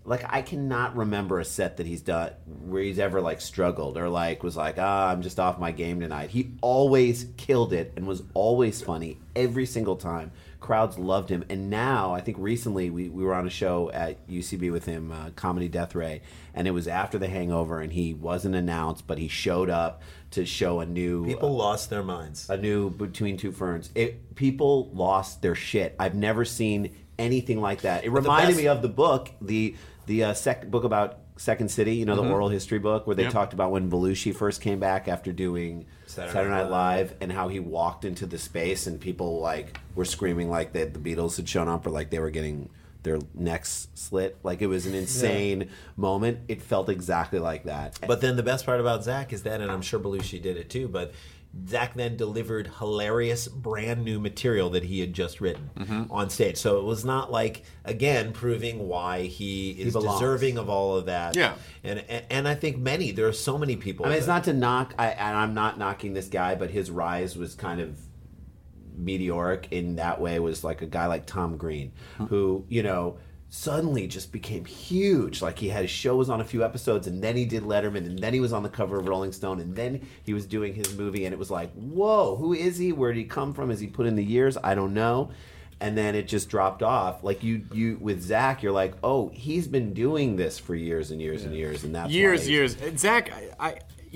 like I cannot remember a set that he's done where he's ever like struggled or like was like, I'm just off my game tonight. He always killed it and was always funny every single time. Crowds loved him. And now, I think recently we were on a show at UCB with him, Comedy Death Ray, and it was after The Hangover, and he wasn't announced, but he showed up to show a new... People lost their minds. A new Between Two Ferns. People lost their shit. I've never seen anything like that. It reminded me of the book, the book about Second City, the oral history book, where they talked about when Belushi first came back after doing Saturday Night Live, and how he walked into the space and people like were screaming like that the Beatles had shown up or like they were getting their necks slit. Like it was an insane moment. It felt exactly like that. But then the best part about Zach is that, and I'm sure Belushi did it too, but Zach then delivered hilarious, brand new material that he had just written on stage. So it was not like, again, proving why he is deserving of all of that. Yeah. And I think there are so many people. I mean, it's not to knock, and I'm not knocking this guy, but his rise was kind of meteoric in that way. Was like a guy like Tom Green, who, suddenly just became huge. Like he had shows on a few episodes, and then he did Letterman, and then he was on the cover of Rolling Stone, and then he was doing his movie, and it was like, whoa, who is he? Where did he come from? Has he put in the years? I don't know. And then it just dropped off. Like you with Zach, you're like, oh, he's been doing this for years and years and years, and that's years. Zach, I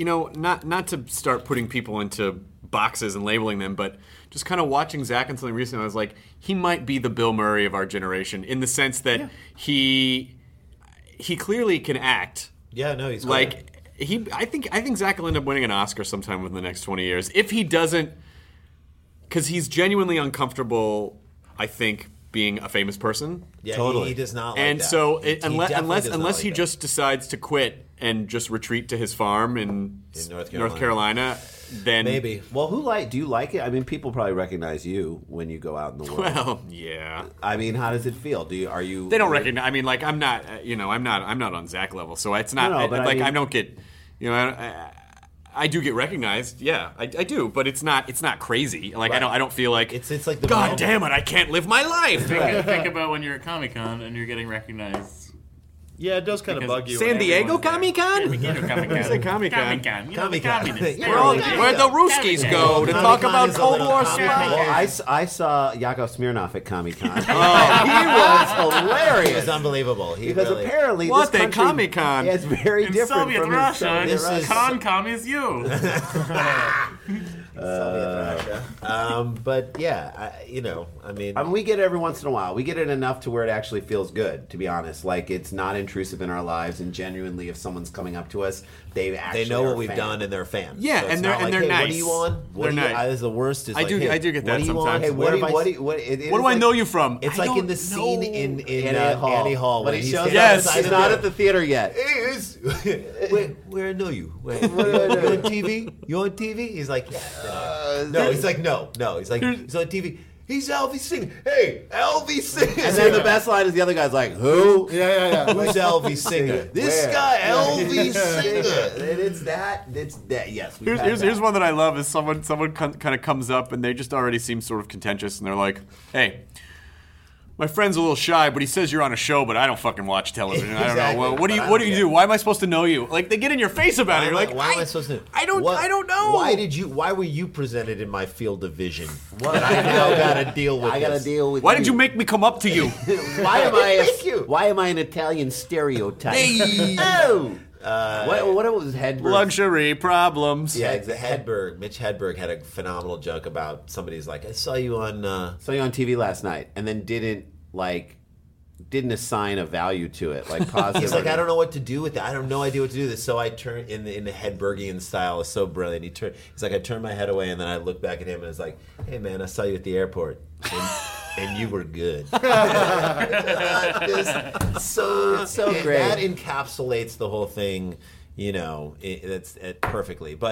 not to start putting people into boxes and labeling them, but just kind of watching Zach and something recently, I was like, he might be the Bill Murray of our generation in the sense that he clearly can act. Yeah, no, he's like I think Zach will end up winning an Oscar sometime within the next 20 years. If he doesn't, because he's genuinely uncomfortable, I think, being a famous person. Yeah, totally. He does not like and that. So unless he just decides to quit and just retreat to his farm in North Carolina, then maybe. Well, do you like it? I mean, people probably recognize you when you go out in the world. Well, yeah. I mean, how does it feel? Are you? They don't recognize. I mean, like I'm not. I'm not on Zach level, so it's not. I don't get. I do get recognized. Yeah, I do, but it's not crazy. Like I don't feel like it's like the God damn it, I can't live my life. Think about when you're at Comic-Con and you're getting recognized. Yeah, it does kind of bug you. San Diego Comic-Con? Comic-Con. Say Comic-Con. Comic-Con. Where the Rooskies go to talk about Cold War stuff. Well, I saw Yakov Smirnoff at Comic-Con. He was hilarious. He was unbelievable. Apparently what this country Comic-Con? is very in different Soviet from Russia. Soviet is you. Soviet Russia. But yeah, I mean, we get it every once in a while. We get it enough to where it actually feels good, to be honest. Like it's not intrusive in our lives, and genuinely, if someone's coming up to us, they know what we've done, and they're fans. Yeah, so and they're hey, nice. What are you on? They're nice. The worst is I do get that sometimes. Hey, where do I know you from? It's like in the scene in Annie Hall. But he's not at the theater yet. Where I know you? You on TV? You on TV? He's like, no. He's like, no. He's like, he's on TV. He's Elvis Singer. Hey, Elvis Singer. And then the best line is the other guy's like, who? Yeah. Who's Elvis Singer? This guy, Elvis Singer. It's that. Yes. Here's one that I love is someone kind of comes up and they just already seem sort of contentious and they're like, hey, my friend's a little shy, but he says you're on a show, but I don't fucking watch television. Exactly. I don't know. Well, what do you do? Why am I supposed to know you? Like they get in your face about it. You're like, why am I supposed to? I don't know. Why were you presented in my field of vision? What I now got to deal with. I got to deal with. Why did you make me come up to you? Why am I an Italian stereotype? Hey. Oh. What was Hedberg? Luxury problems. Yeah, Hedberg. Mitch Hedberg had a phenomenal joke about somebody's like, I saw you on TV last night, and then didn't assign a value to it, like positive. He's like, I don't know what to do with that. I have no idea what to do with this. So I turn in the Hedbergian style is so brilliant. He's like, I turned my head away, and then I looked back at him, and it's like, hey man, I saw you at the airport. And you were good. It's so great. That encapsulates the whole thing, perfectly. But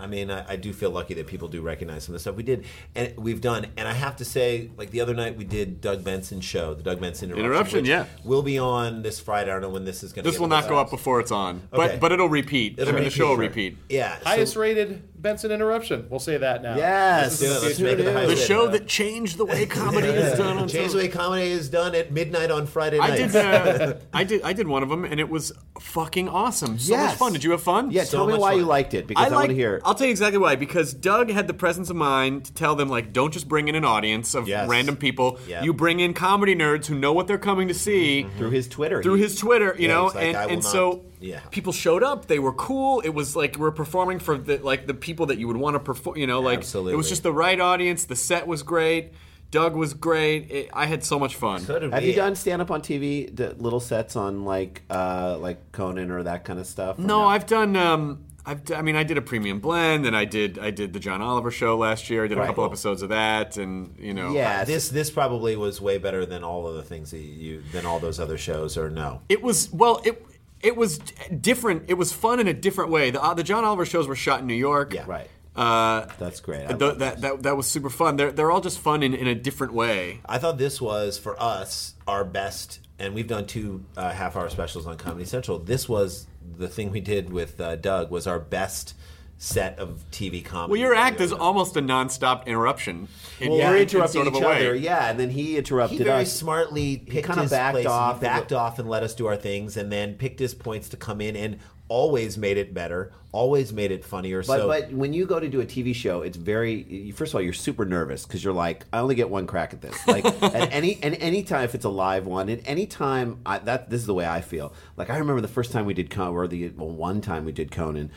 I mean, I do feel lucky that people do recognize some of the stuff we did, and we've done. And I have to say, like the other night, we did Doug Benson's show, the Doug Benson Interruption. Yeah. Will be on this Friday. I don't know when this is going to. This will not go up before it's on, Okay. but it'll repeat. The show will repeat. Yeah. Highest rated Benson Interruption. We'll say that now. Yes. Let's make it the highest The rated. show that changed the way comedy is done on Change the way comedy is done at midnight on Friday night. I did one of them, and it was fucking awesome. So much Yes. fun. Did you have fun? Yeah, tell me why you liked it, because I want to hear it. I'll tell you exactly why. Because Doug had the presence of mind to tell them, like, don't just bring in an audience of random people. Yep. You bring in comedy nerds who know what they're coming to see. Through his Twitter. You know, he's like, I will and not- so yeah. people showed up. They were cool. It was like we're performing for the people that you would want to perform. You know, like Absolutely. it was just the right audience. The set was great. Doug was great. I had so much fun. Have you done stand up on TV? Little sets on like Conan or that kind of stuff? No, I've done. I did a premium blend, and I did the John Oliver show last year. I did a couple episodes of that, and you know. Yeah, this probably was way better than all of the things than all those other shows, or no? It was it was different. It was fun in a different way. The John Oliver shows were shot in New York. Yeah, right. That's great. That was super fun. They're all just fun in a different way. I thought this was, for us, our best, and we've done 2 half-hour specials on Comedy Central. This was the thing we did with Doug, was our best set of TV comedy. Well, your act is almost a nonstop interruption. We're interrupting sort of each a way. other, yeah, and then he interrupted He very us. smartly picked kinda his backed place. off. He backed off and let us do our things, and then picked his points to come in and always made it better, always made it funnier. But when you go to do a TV show, it's very. First of all, you're super nervous because you're like, I only get one crack at this. Like at any time, if it's a live one, at any time, this is the way I feel. Like I remember the first time we did Conan, or one time we did Conan.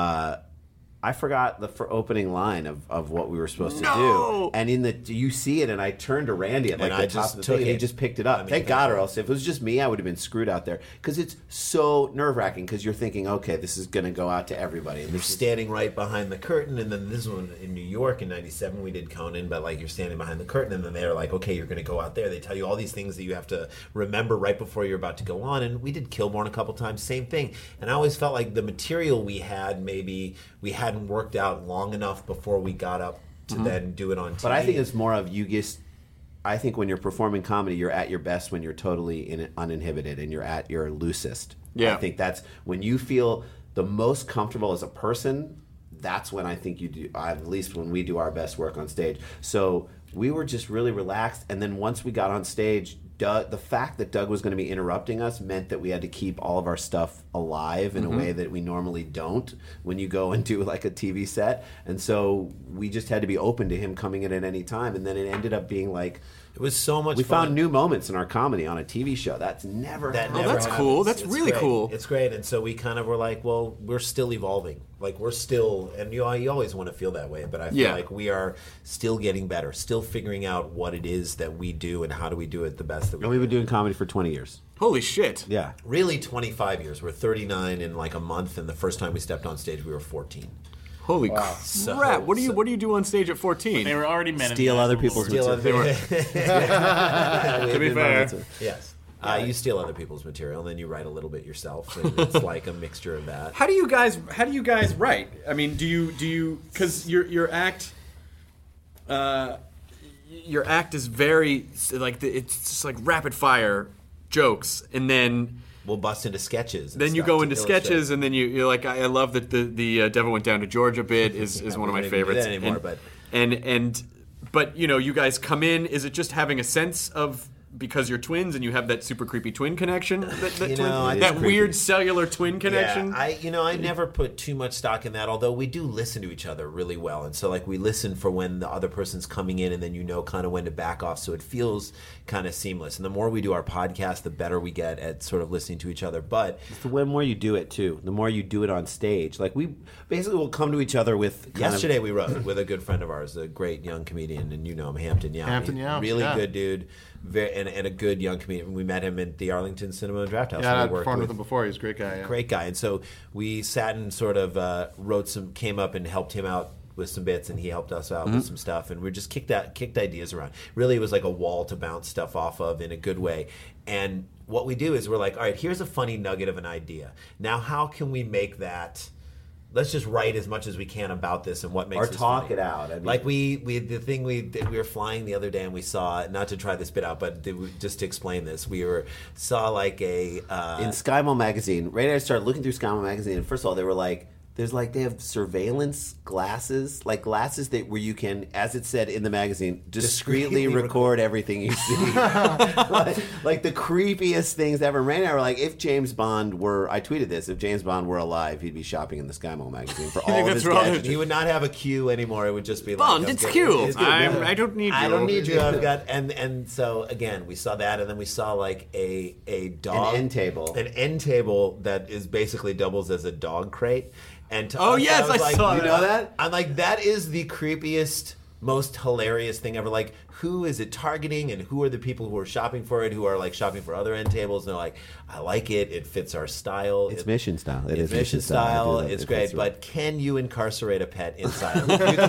I forgot the opening line of what we were supposed to do, and you see it, and I turned to Randy at like And the I top just of the took thing, and he it. just picked it up. I mean, Thank God, or else if it was just me, I would have been screwed out there because it's so nerve wracking because you're thinking, okay, this is going to go out to everybody, and you're standing right behind the curtain, and then this one in New York in '97 we did Conan, but like you're standing behind the curtain, and then they're like, okay, you're going to go out there. They tell you all these things that you have to remember right before you're about to go on. And we did Kilborn a couple times, same thing. And I always felt like the material we had, maybe we hadn't worked out long enough before we got up to then do it on TV. But I think it's more of I think when you're performing comedy, you're at your best when you're totally uninhibited and you're at your loosest. Yeah. I think that's when you feel the most comfortable as a person. That's when I think you do. At least when we do our best work on stage. So we were just really relaxed, and then once we got on stage, the fact that Doug was going to be interrupting us meant that we had to keep all of our stuff alive in a way that we normally don't when you go and do like a TV set. And so we just had to be open to him coming in at any time. And then it ended up being like, it was so much we fun. found new moments in our comedy on a TV show. That's never happened. That's happens. cool. That's It's really great. cool. It's great. And so we kind of were like, well, we're still evolving. Like we're still, and you always want to feel that way, but I feel like we are still getting better, still figuring out what it is that we do and how do we do it the best that we And we've been doing comedy for 20 years. Holy shit. Yeah. Really 25 years. We're 39 in like a month, and the first time we stepped on stage we were 14. Holy crap! What do you do on stage at 14? They were already men. in Steal the other actual people's board. material. To be fair. Yes. You steal other people's material, and then you write a little bit yourself, and it's like a mixture of that. How do you guys write? I mean, do you because your act is very like it's just like rapid fire jokes, and then we'll bust into sketches. Then you go into sketches, and then you're like, I love that the Devil Went Down to Georgia bit is one of my favorites. Do that anymore, but you know, you guys come in. Is it just having a sense of because you're twins and you have that super creepy twin connection, that weird cellular twin connection? Yeah, I never put too much stock in that, although we do listen to each other really well. And so like we listen for when the other person's coming in, and then you know kind of when to back off, so it feels kind of seamless. And the more we do our podcast, the better we get at sort of listening to each other. But the more you do it too, the more you do it on stage. Like we basically will come to each other with yesterday we wrote with a good friend of ours, a great young comedian, and you know him, Hampton Young. Hampton Young, really good dude. And a good young comedian. We met him at the Arlington Cinema and Draft House. Yeah, I performed with him before. He was a great guy. Yeah. Great guy. And so we sat and sort of came up and helped him out with some bits, and he helped us out with some stuff. And we just kicked ideas around. Really, it was like a wall to bounce stuff off of in a good way. And what we do is we're like, all right, here's a funny nugget of an idea. Now, how can we make that let's just write as much as we can about this and what makes Or this talk funny. it out. I mean, Like we were flying the other day and we saw, not to try this bit out, but just to explain this, saw like a in SkyMall magazine, right after I started looking through SkyMall magazine, and first of all, they were like, they have surveillance glasses, like glasses where you can, as it said in the magazine, discreetly record everything you see. like the creepiest things ever. Randy and I were like, if James Bond were, I tweeted this, if James Bond were alive, he'd be shopping in the SkyMall magazine for all of his gadgets. He would not have a queue anymore. It would just be Bond, like, it's Q. I don't need you. I don't need you. I've got and so again, we saw that, and then we saw like a dog an end table that is basically doubles as a dog crate. And to Oh, us, yes, was I like, saw you that. know that? I'm like, that is the creepiest, most hilarious thing ever. Like, who is it targeting, and who are the people who are shopping for it, who are like shopping for other end tables? And they're like, I like it. It fits our style. It's mission style. It's mission style. It's great. But can you incarcerate a pet inside?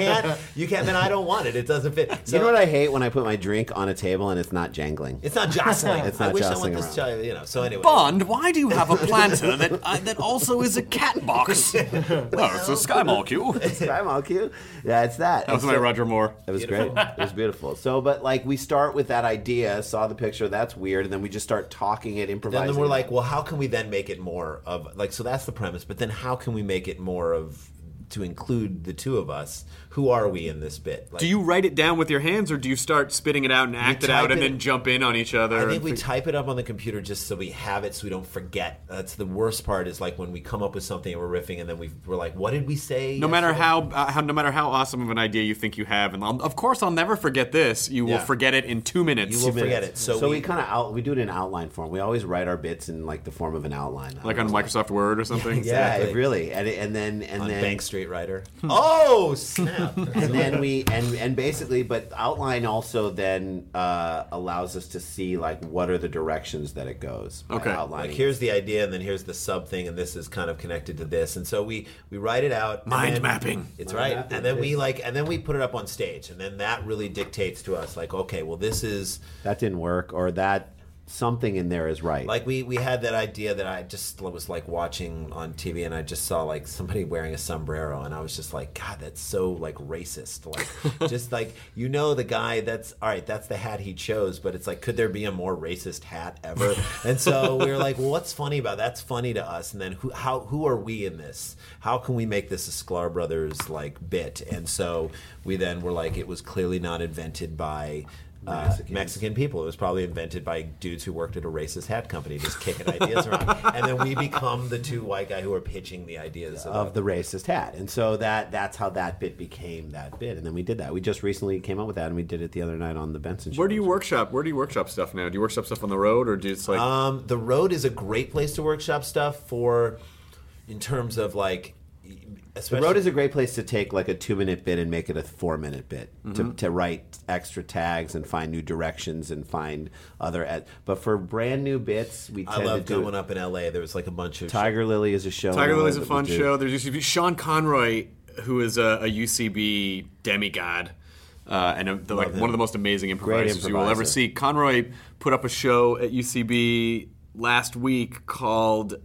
You can't. Then I don't want it. It doesn't fit. So, you know what I hate when I put my drink on a table and it's not jangling. It's not jostling. It's not I wish jostling I want this child. You know. So anyway. Bond, why do you have a planter that also is a cat box? Oh, it's a SkyMall queue. SkyMall queue. Yeah, it's that. That was my Roger Moore. It was great. It was beautiful. So, but like we start with that idea, saw the picture, that's weird, and then we just start talking it, improvising. Then we're like, well, how can we then make it more of like? So that's the premise. But then how can we make it more of to include the two of us? Who are we in this bit? Like, Do you write it down with your hands, or do you start spitting it out and act it out and then jump in on each other? I think we type it up on the computer just so we have it, so we don't forget. That's the worst part. Is like when we come up with something and we're riffing, and then we're like, "What did we say?" No matter how awesome of an idea you think you have, and of course I'll never forget this. You will forget it in 2 minutes. You will forget it. So we kind of we do it in outline form. We always write our bits in like the form of an outline, like on Microsoft Word or something. Yeah, really. And then Bank Street Writer. Oh snap! And then and basically, but outline also then allows us to see like what are the directions that it goes. Okay. Outlining. Like here's the idea, and then here's the sub thing, and this is kind of connected to this, and so we write it out. Mind mapping. It's right, and then we put it up on stage, and then that really dictates to us like, okay, well this is that didn't work, or that something in there is right. Like we had that idea that I just was like watching on TV, and I just saw like somebody wearing a sombrero, and I was just like, God, that's so like racist. Like just like, you know, the guy that's all right, that's the hat he chose, but it's like, could there be a more racist hat ever? And so we were like, well, what's funny about that's funny to us, and then who are we in this? How can we make this a Sklar Brothers like bit? And so we then were like, it was clearly not invented by Mexican people. It was probably invented by dudes who worked at a racist hat company, just kicking ideas around. And then we become the two white guys who are pitching the ideas of the racist hat. And so that's how that bit became that bit. And then we did that. We just recently came up with that, and we did it the other night on the Benson show. Where do you workshop stuff now? Do you workshop stuff on the road, or do you just like... The road is a great place to workshop stuff in terms of like... The road is a great place to take like a 2-minute bit and make it a 4-minute bit, to write extra tags and find new directions and find other. But for brand new bits, we tend I love to do going up in LA. There was like a bunch of Tiger Lily is a show. Tiger Lily is a fun show. There's UCB. Sean Conroy, who is a UCB demigod. And one of the most amazing improvisers you will ever see. Conroy put up a show at UCB last week called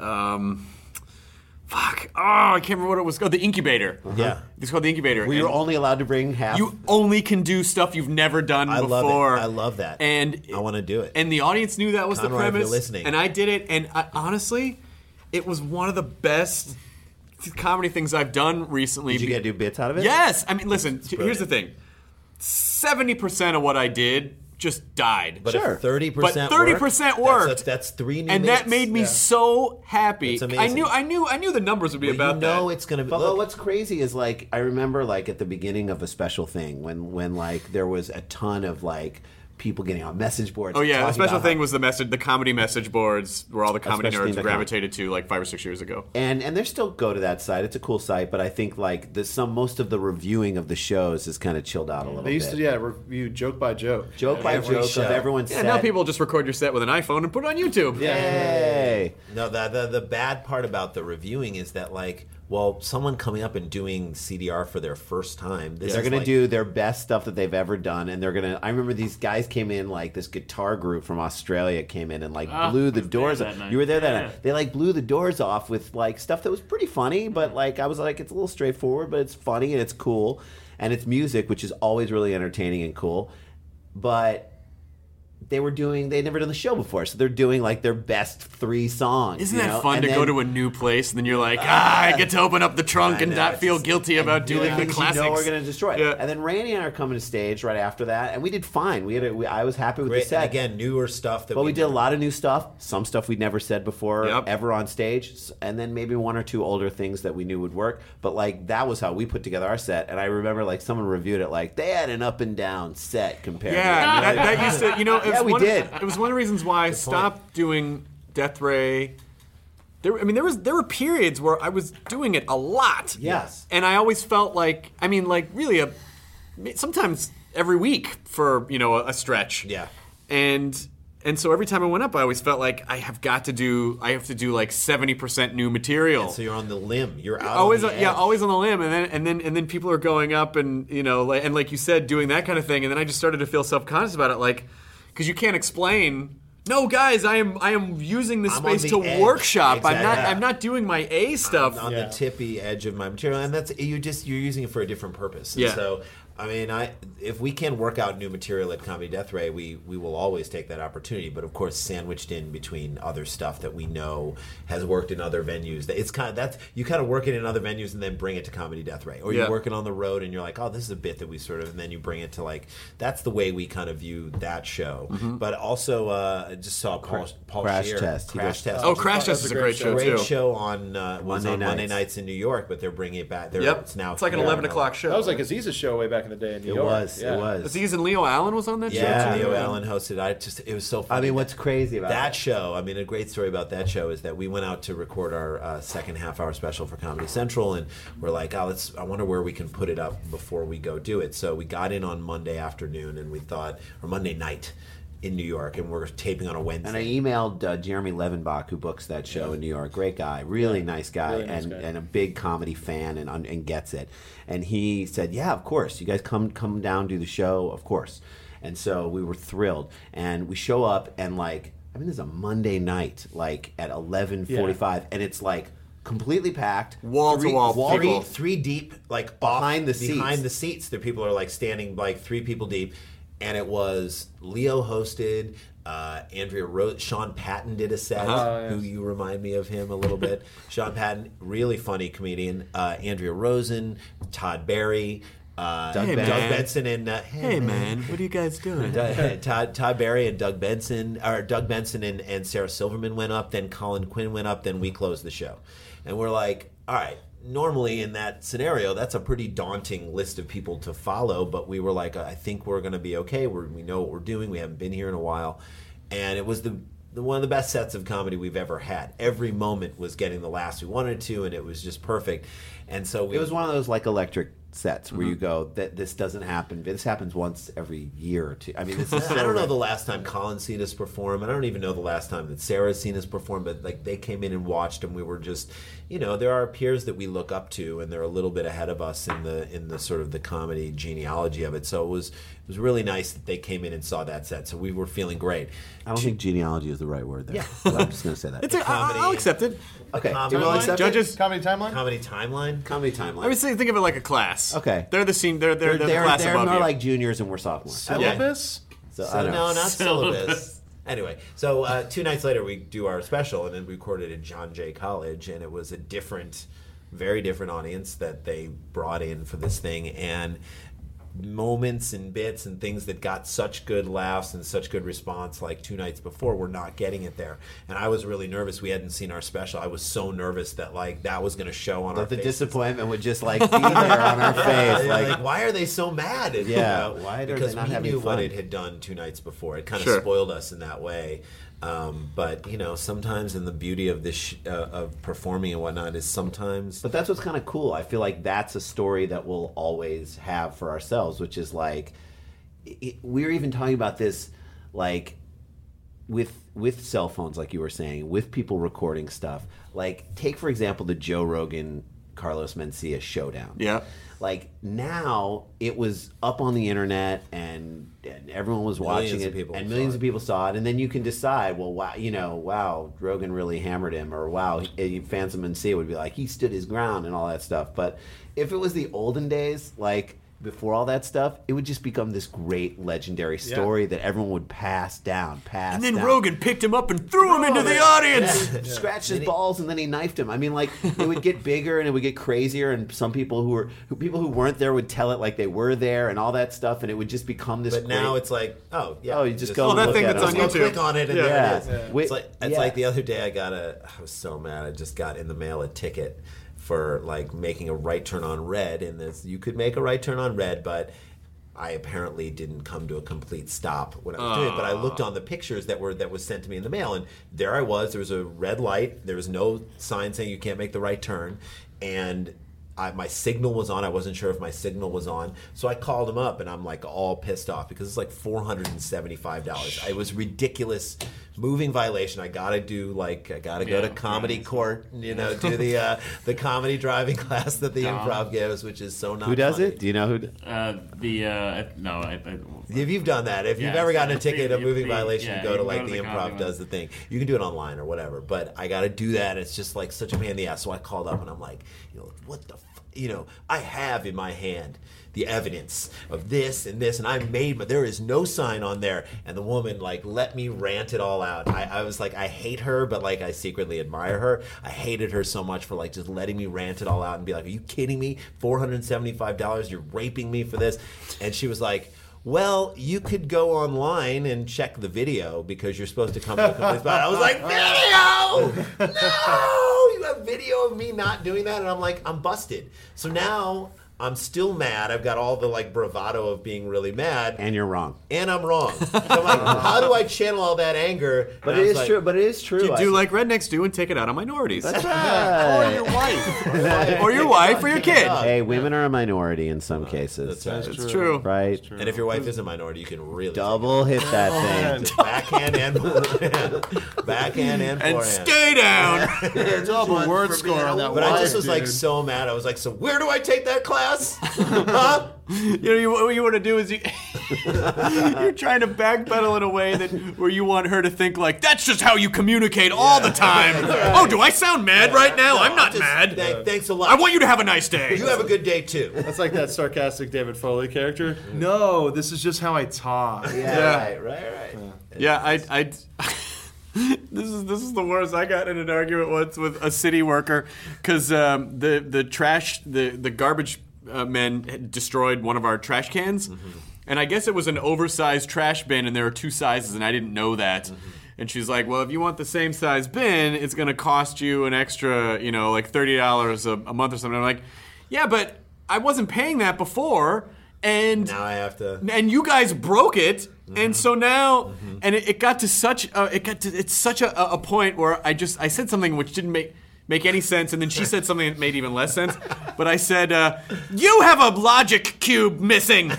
I can't remember what it was called. The Incubator. Yeah. It's called The Incubator. We were only allowed to bring half. You only can do stuff you've never done before. I love that. And I want to do it. And the audience knew that was Conroy, the premise. if you're listening. And I did it, and honestly, it was one of the best comedy things I've done recently. Did you get to do bits out of it? Yes. I mean, listen, here's the thing. 70% of what I did just died. But if 30% worked. That's 3 new and minutes. that made me so happy. It's amazing. I knew the numbers would be about that. It's going to be. But what's crazy is like I remember like at the beginning of a special thing when like there was a ton of like people getting on message boards. Oh yeah, the special thing was the comedy message boards where all the comedy nerds gravitated to like 5 or 6 years ago. And they still go to that site. It's a cool site, but I think like most of the reviewing of the shows has kind of chilled out a little bit. They used to review joke by joke. Joke by joke of everyone's set. Now people just record your set with an iPhone and put it on YouTube. Yay! No, the bad part about the reviewing is that like well, someone coming up and doing CDR for their first time. They're going to do their best stuff that they've ever done, and they're going to. I remember these guys came in, like this guitar group from Australia came in and like blew the doors. You were there that night. They like blew the doors off with like stuff that was pretty funny, but like I was like, it's a little straightforward, but it's funny and it's cool, and it's music, which is always really entertaining and cool, but. They'd never done the show before, so they're doing like their best 3 songs. Isn't that fun to go to a new place and then you're like, I get to open up the trunk and not feel guilty about doing the classics. You know we're going to destroy it. Yeah. And then Randy and I are coming to stage right after that, and we did fine. I was happy with the set. And again, newer stuff. But we did a lot of new stuff. Some stuff we'd never said before ever on stage, and then maybe 1 or 2 older things that we knew would work. But like that was how we put together our set. And I remember like someone reviewed it like they had an up and down set compared. to that used to we did. It was one of the reasons why I stopped doing Death Ray. There were periods where I was doing it a lot. Yes. And I always felt like, really sometimes every week for, a stretch. Yeah. And so every time I went up, I always felt like I have to do like 70% new material. And so you're on the limb. You're out always on the edge. always on the limb, and then people are going up and and like you said, doing that kind of thing, and then I just started to feel self-conscious about it, like because you can't explain. No, guys, I am using this space to workshop. Exactly. I'm not doing my A stuff. I'm on the tippy edge of my material, and that's you're using it for a different purpose. And so, if we can work out new material at Comedy Death Ray, we will always take that opportunity. But of course, sandwiched in between other stuff that we know has worked in other venues. It's you kind of work it in other venues and then bring it to Comedy Death Ray, or you work it on the road and you're like, oh, this is a bit that we sort of, and then you bring it to like that's the way we kind of view that show. Mm-hmm. But also, I just saw Paul Crash Scheer. Test. Crash Test. Oh, Crash Test is a great show too. Great show on Monday nights in New York, but they're bringing it back. It's now. It's like an 11 o'clock show. That was like Aziz's show way back in the day in New York. It was. Aziz and Leo Allen was on that show. Yeah, Leo Allen hosted. It was so funny. What's crazy about that show? A great story about that show is that we went out to record our second half-hour special for Comedy Central, and we're like, I wonder where we can put it up before we go do it. So we got in on Monday afternoon, and we thought, or Monday night in New York, and we're taping on a Wednesday. And I emailed Jeremy Levenbach, who books that show in New York. Great guy, really nice guy, and a big comedy fan, and gets it. And he said, "Yeah, of course, you guys come down, do the show, of course." And so we were thrilled, and we show up, and this is a Monday night, like at 11:45, and it's like completely packed, wall to wall, three deep, like behind the seats. The people are like standing like 3 people deep. And it was Leo hosted, Andrea Rose, Sean Patton did a set, who you remind me of him a little bit. Sean Patton, really funny comedian. Andrea Rosen, Todd Barry, Doug Benson, and hey man, what are you guys doing? Todd Barry and Doug Benson and Sarah Silverman went up. Then Colin Quinn went up. Then we closed the show, and we're like, all right. Normally in that scenario, that's a pretty daunting list of people to follow, but we were like, I think we're going to be okay. We know what we're doing. We haven't been here in a while. And it was one of the best sets of comedy we've ever had. Every moment was getting the laughs we wanted to, and it was just perfect. And so it was one of those like electric sets where you go, that this doesn't happen. This happens once every year or two. This is I don't know the last time Colin's seen us perform. I don't even know the last time that Sarah's seen us perform, but like they came in and watched, and we were just, there are peers that we look up to, and they're a little bit ahead of us in the sort of the comedy genealogy of it. So it was really nice that they came in and saw that set. So we were feeling great. I don't think genealogy is the right word there. Yeah. I'm just going to say that. I'll accept it. Okay. Judges. Comedy timeline. Comedy timeline. I would say think of it like a class. Okay. They're the scene. They're the class they're above more you. like juniors and we're sophomores. Syllabus. So no, not syllabus. Anyway, so 2 nights later we do our special, and then we recorded at John Jay College, and it was a very different audience that they brought in for this thing, and moments and bits and things that got such good laughs and such good response like 2 nights before, we're not getting it there. And I was really nervous. We hadn't seen our special. I was so nervous that that was going to show on our faces. The disappointment would just be there on our face. Like, why are they so mad? And, why because they not we having knew fun? what it had done 2 nights before. It kind of spoiled us in that way. But sometimes in the beauty of this of performing and whatnot is sometimes. But that's what's kind of cool. I feel like that's a story that we'll always have for ourselves, which is like we're even talking about this like with cell phones, like you were saying, with people recording stuff. Like take for example the Joe Rogan Carlos Mencia showdown. Yeah. Like now, it was up on the internet, and everyone was watching it, and millions of people saw it. And then you can decide, well, wow, Rogan really hammered him, or wow, fans of Mencia would be like, he stood his ground and all that stuff. But if it was the olden days, like before all that stuff, it would just become this great legendary story that everyone would pass down. And then Rogan picked him up and threw him into the audience. Scratched his balls, and then he knifed him. I mean, like, it would get bigger and it would get crazier, and some people who weren't there would tell it like they were there and all that stuff, and it would just become this. But now it's like, you just go. That thing that's on YouTube. Click on it, and there it is. It's Yeah. like the other day I was so mad. I just got in the mail a ticket for like making a right turn on red, and you could make a right turn on red, but I apparently didn't come to a complete stop when I was doing it. But I looked on the pictures that was sent to me in the mail, and there I was. There was a red light. There was no sign saying you can't make the right turn, and my signal was on. I wasn't sure if my signal was on, so I called him up, and I'm like all pissed off because it's like $475. It was ridiculous. Moving violation. I gotta go to comedy court. You know, do the comedy driving class that the improv gives, which is so not. Who does funny. it? Do you know who? If you've done that, if you've ever gotten a ticket, a moving violation, you go to like the improv does the thing. You can do it online or whatever, but I got to do that. It's just like such a pain in the ass. So I called up and I'm like, what the, I have in my hand the evidence of this and this, and I made, but there is no sign on there. And the woman like let me rant it all out. I was like, I hate her, but like I secretly admire her. I hated her so much for like just letting me rant it all out and be like, are you kidding me? $475? You're raping me for this? And she was like, well, you could go online and check the video because you're supposed to come to a complete spot. I was like, video? No! You have video of me not doing that? And I'm like, I'm busted. So now I'm still mad. I've got all the like bravado of being really mad. And you're wrong. And I'm wrong. So I'm like, how do I channel all that anger? But it is true. But it is true. You do like rednecks do and take it out on minorities. That's right. Or your wife. Or your wife or your kid. Hey, women are a minority in some cases. It's true. Right? And if your wife is a minority, you can really double hit that thing. Backhand and forehand. Backhand and forehand. And stay down. Double word score on that. But I just was like so mad. I was like, so where do I take that class? Huh? What you want to do is you're trying to backpedal in a way where you want her to think like, that's just how you communicate all the time. Oh, do I sound mad right now? I'm not mad. Thanks a lot. I want you to have a nice day. You have a good day too. That's like that sarcastic David Foley character. No, this is just how I talk. Right. Yeah, This is the worst. I got in an argument once with a city worker because the garbage men had destroyed one of our trash cans, and I guess it was an oversized trash bin, and there were two sizes, and I didn't know that. And she's like, well, if you want the same size bin, it's going to cost you an extra, like $30 a month or something. I'm like, yeah, but I wasn't paying that before. And now I have to. And you guys broke it, and so now, and it got to such a point where I said something which didn't make any sense, and then she said something that made even less sense. But I said, "You have a logic cube missing."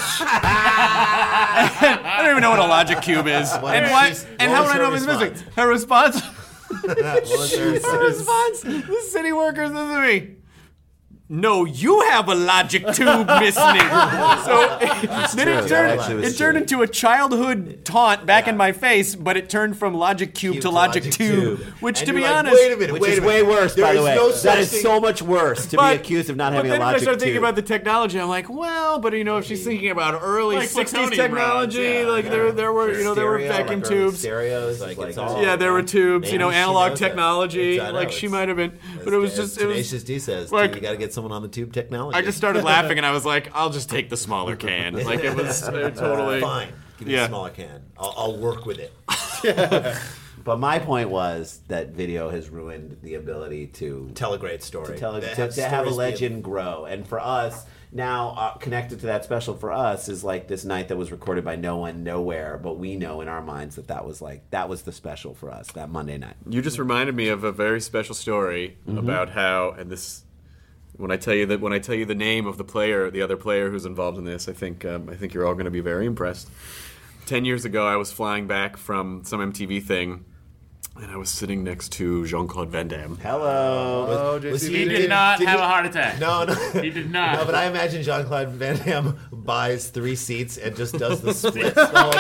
I don't even know what a logic cube is, how would I know it's missing? Her response. Her response. The city workers listen to me. No, you have a logic tube missing. So then it turned into a childhood taunt back in my face, but it turned from logic cube to logic tube. Which, and to be like, honest, wait a minute, which is way worse, by the way. That is thing. so much worse to be accused of not having a logic tube. But then I started thinking about the technology. I'm like, well, but if she's thinking about early like 60s technology, there were vacuum tubes. Stereos, it's all. Yeah, there were tubes. Maybe Analog technology. Exactly. She might have been, but it was just Tenacious D says you got to get someone on the tube technology. I just started laughing, and I was like, I'll just take the smaller can. Like, it was totally... Fine. Give me a smaller can. I'll work with it. But my point was that video has ruined the ability to tell a great story. To have a legend grow. And for us, now connected to that special for us is like this night that was recorded by no one, nowhere, but we know in our minds that was the special for us, that Monday night. You just reminded me of a very special story about how, and this... When I tell you the name of the other player who's involved in this, I think you're all going to be very impressed. 10 years ago, I was flying back from some MTV thing, and I was sitting next to Jean-Claude Van Damme. Hello. He did not have a heart attack. No. He did not. No, but I imagine Jean-Claude Van Damme buys 3 seats and just does the splits the whole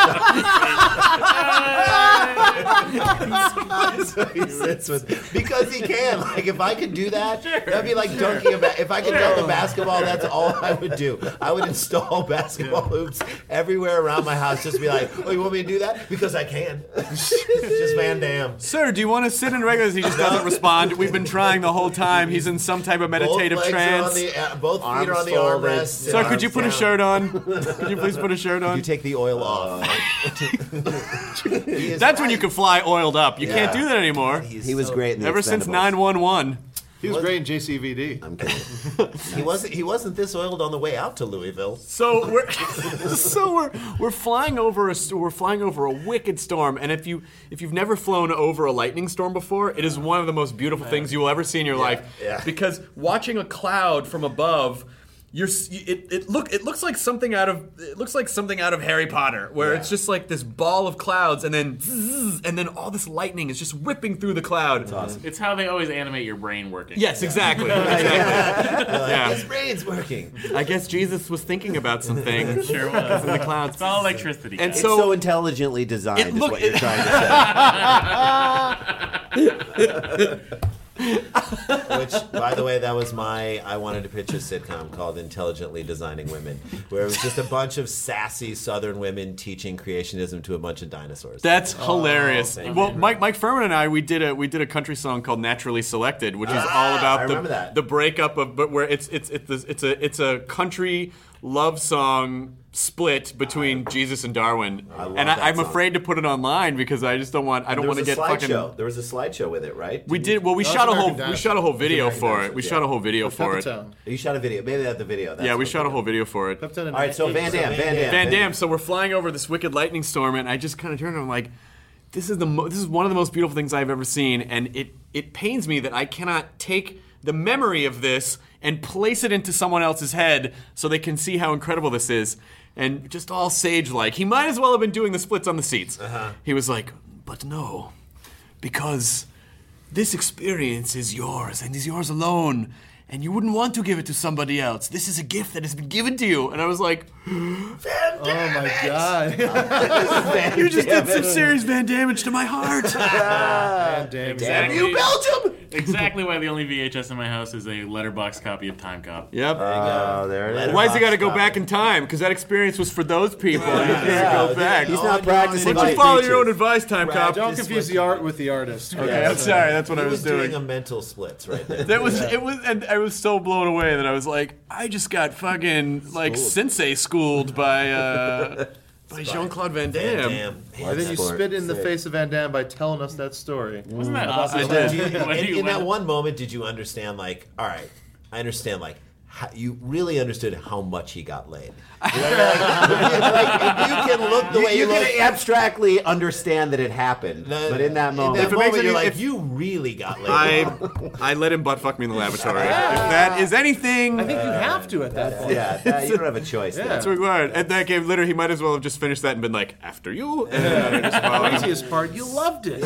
time. So he sits with, because he can. Like, if I could do that, that'd be like dunking a if I could dunk a basketball, that's all I would do. I would install basketball hoops everywhere around my house. Just be like, oh, you want me to do that? Because I can. Just Van Damme. Sir, do you want to sit in regular? He just doesn't respond. We've been trying the whole time. He's in some type of meditative Both legs trance. are on the, both feet are on the folded. armrests. Sir, could you put a shirt on? Could you please put a shirt on? You take the oil off. That's when you can fly oiled up. You can't do that anymore. He was great in the Ever since Expendables. 911. He was great in JCVD. I'm kidding. He wasn't this oiled on the way out to Louisville. So we're flying over a wicked storm, and if you've never flown over a lightning storm before, it is one of the most beautiful things you will ever see in your life. Yeah. Because watching a cloud from above, it looks like something out of Harry Potter, where it's just like this ball of clouds, and then all this lightning is just whipping through the cloud. It's awesome. It's how they always animate your brain working. Yes, exactly. His brain's working. I guess Jesus was thinking about some things. Sure was. In the clouds. It's all electricity. And It's so, so intelligently designed, is what you're trying to say. Which, by the way, that was I wanted to pitch a sitcom called Intelligently Designing Women, where it was just a bunch of sassy Southern women teaching creationism to a bunch of dinosaurs. that's hilarious. thank Well, you. Mike Furman and I, we did a country song called "Naturally Selected," which is all I about remember that. the breakup of, but where it's a country love song split between Jesus and Darwin, love and that I'm song. afraid to put it online because I just don't want to get fucking. There was a slideshow with it, right? We did. Well, we That shot a was whole American we shot a whole video American for it. Dinosaurs, We yeah. shot a whole video for it. Peppertown. You shot a video. Maybe that's the video. Yeah, we shot a whole video for it. Peppertown and All right, so Van Damme. Van Damme. So we're flying over this wicked lightning storm, and I just kind of turned and I'm like, this is one of the most beautiful things I've ever seen, and it pains me that I cannot take the memory of this and place it into someone else's head so they can see how incredible this is. And just all sage-like. He might as well have been doing the splits on the seats. He was like, but no, because this experience is yours and is yours alone. And you wouldn't want to give it to somebody else. This is a gift that has been given to you. And I was like, Oh my god. you just did some serious Van damage to my heart. Damn. Damn you, Belgium! Exactly why the only VHS in my house is a letterbox copy of Time Cop. Yep. Oh, there it is. Why's he got to go back in time? Because that experience was for those people. He's going to go back. He's not practicing. Why don't you follow your own advice, Time Cop? Don't confuse the art with the artist. Okay, I'm sorry. That's what I He was was doing doing. a mental splits right there. And I was so blown away that I was like, I just got fucking like sensei schooled by Jean-Claude Van Damme. Damn. And then you spit in the face of Van Damme by telling us that story. Wasn't that awesome? I did. In that one moment, did you understand, like, all right, I understand, like, how, you really understood how much he got laid. You know, if you can look the way You you look. can abstractly understand that it happened, but in that moment, If it makes you're any- like, if- you really got laid. I let him butt fuck me in the lavatory. If that is anything, I think you have to at that point. you don't have a choice. there. that's required. At that game, literally, he might as well have just finished that and been like, after you. And just followed him. Craziest part, you loved it.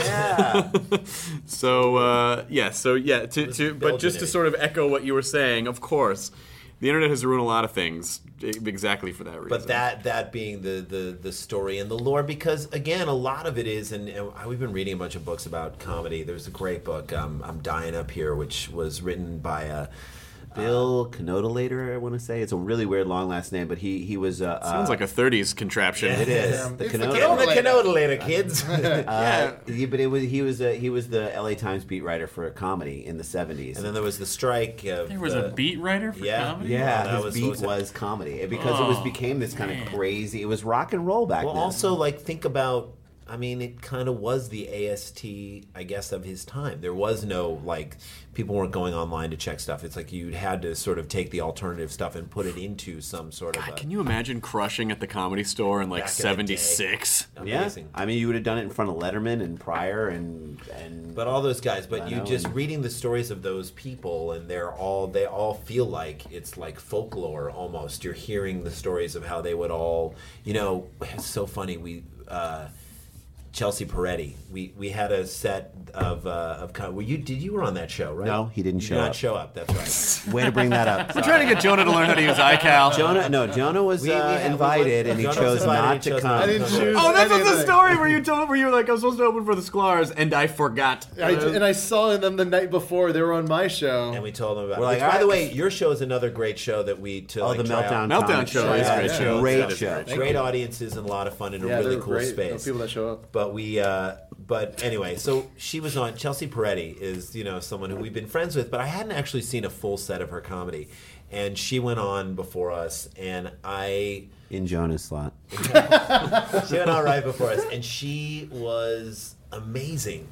But just to sort of echo what you were saying, of course, the internet has ruined a lot of things exactly for that reason. But that being the story and the lore, because again, a lot of it is, and we've been reading a bunch of books about comedy. There's a great book, I'm Dying Up Here, which was written by Bill Canodolator, I want to say. It's a really weird long last name, but he was... sounds like a 30s contraption. It is. It's The the Get in Canodolator. the Canodolator, kids. But he was the LA Times beat writer for comedy in the 70s. And then there was the strike. There was a beat writer for comedy? Yeah, that his was- beat was comedy because it became this kind of crazy. It was rock and roll back Well, then. also, like, think about, I mean, it kind of was the AST, I guess, of his time. There was no, like, people weren't going online to check stuff. It's like you had to sort of take the alternative stuff and put it into some sort of a... Can you imagine crushing at the Comedy Store in like Back in the day. 76? yeah, Amazing. I mean, you would have done it in front of Letterman and Pryor and But all those guys, but I you know, just and- reading the stories of those people, and they all feel like it's like folklore almost. You're hearing the stories of how they would all, you know, it's so funny. Chelsea Peretti. We had a set of you were on that show, right? No, he didn't show Did not up. show up. That's right. Way to bring that up. We're trying to get Jonah to learn how to use iCal. Jonah was invited, and he Jonah was chose invited, not he to chose come. not I didn't choose. Oh, that's what the anything. story where you were like, I was supposed to open for the Sklar's, and I forgot. And I saw them the night before. They were on my show. And we told them about. We're like, by the all way, right. your show is another great show that we to Oh, like, the try out. Meltdown Meltdown Comic show is a great show. Great That is show. Great audiences and a lot of fun in a Yeah, really they're cool great. space. The people that show up. But but anyway, so she was on. Chelsea Peretti is someone who we've been friends with, but I hadn't actually seen a full set of her comedy, and she went on before us, and In Jonah's slot. she went on right before us, and she was amazing.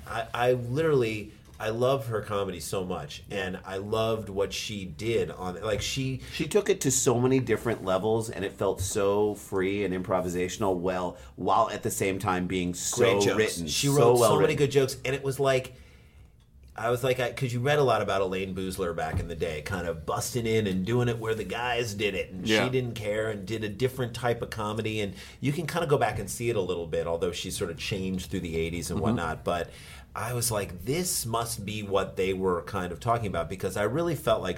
I love her comedy so much, and I loved what she did on she took it to so many different levels, and it felt so free and improvisational, while at the same time being so great jokes. written. She so wrote well so many written. good jokes, and it was like. I was like, because you read a lot about Elaine Boozler back in the day, kind of busting in and doing it where the guys did it, and she didn't care and did a different type of comedy, and you can kind of go back and see it a little bit, although she sort of changed through the 80s and whatnot, but I was like, this must be what they were kind of talking about, because I really felt like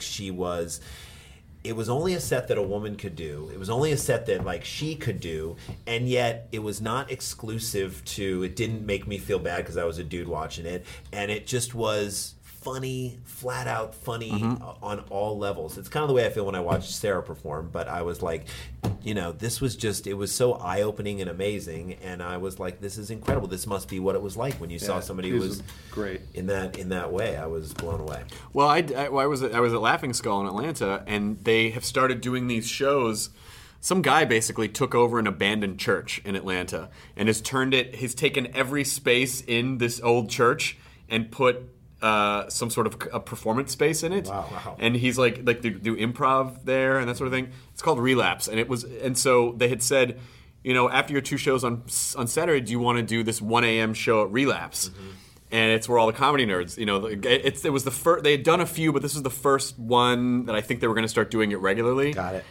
it was only a set that a woman could do. It was only a set that she could do, and yet it was not exclusive to. It didn't make me feel bad because I was a dude watching it, and it just was funny, flat out funny on all levels. It's kind of the way I feel when I watch Sarah perform, but I was like, this was it was so eye-opening and amazing, and I was like, this is incredible. This must be what it was like when you saw somebody who was great in that way. I was blown away. Well, I was at Laughing Skull in Atlanta, and they have started doing these shows. Some guy basically took over an abandoned church in Atlanta and has taken every space in this old church and put some sort of a performance space in it. Wow. And he's like they do improv there and that sort of thing. It's called Relapse, and so they had said, after your 2 shows on Saturday, do you want to do this 1 a.m. show at Relapse? And it's where all the comedy nerds, it was the first. They had done a few, but this was the first one that I think they were going to start doing it regularly. Got it.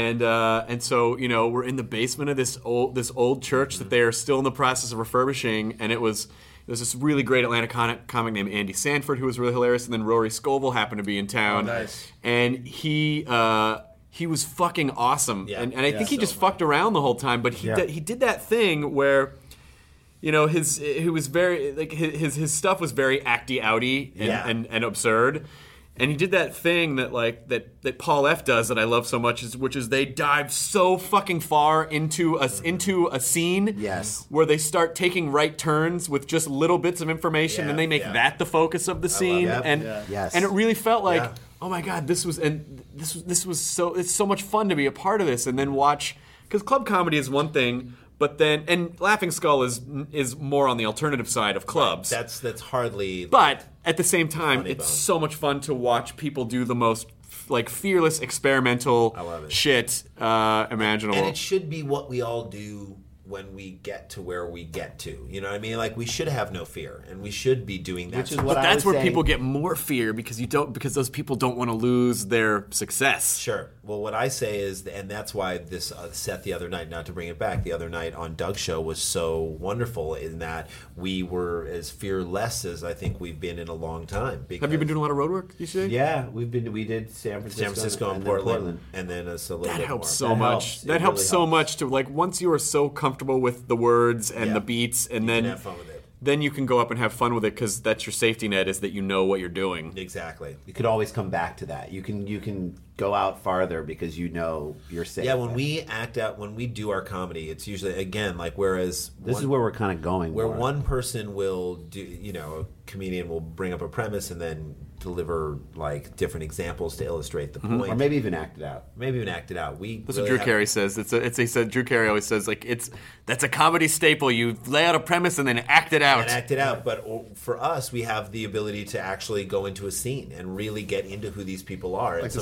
And so we're in the basement of this old church that they are still in the process of refurbishing, and there's this really great Atlanta comic named Andy Sanford who was really hilarious, and then Rory Scovel happened to be in town. Oh, nice. And he was fucking awesome, and I think he just fucked around the whole time, but he did that thing where. His stuff was very acty outy and absurd, and he did that thing that Paul F does that I love so much, which is they dive so fucking far into a scene, where they start taking right turns with just little bits of information, and they make that the focus of the scene, and it really felt like, oh my god, this was so it's so much fun to be a part of this, and then watch, because club comedy is one thing. But then, and Laughing Skull is more on the alternative side of clubs. Right. That's hardly. But at the same time, it's so much fun to watch people do the most fearless experimental shit imaginable. And it should be what we all do when we get to where we get to. You know what I mean? We should have no fear, and we should be doing that. Which is what but that's where people get more fear because those people don't want to lose their success. Sure. Well, what I say is, and that's why this set the other night, not to bring it back, the other night on Doug's show was so wonderful in that we were as fearless as I think we've been in a long time. Have you been doing a lot of road work, you say? Yeah, we did San Francisco and Portland, and then us a little bit that helps more. so much. That helps so much to once you are so comfortable with the words and the beats, and you then can have fun with it. Then you can go up and have fun with it because that's your safety net, is that you know what you're doing. Exactly. You could always come back to that. You can go out farther because you know you're safe. Yeah, when we act out, when we do our comedy, it's usually, again, whereas... This is where we're kind of going. Where one person will do, a comedian will bring up a premise and then deliver different examples to illustrate the point. Or maybe even act it out. That's what Drew Carey says. He said Drew Carey always says that's a comedy staple. You lay out a premise and then act it out. But for us, we have the ability to actually go into a scene and really get into who these people are. Like the Sleeping Beauty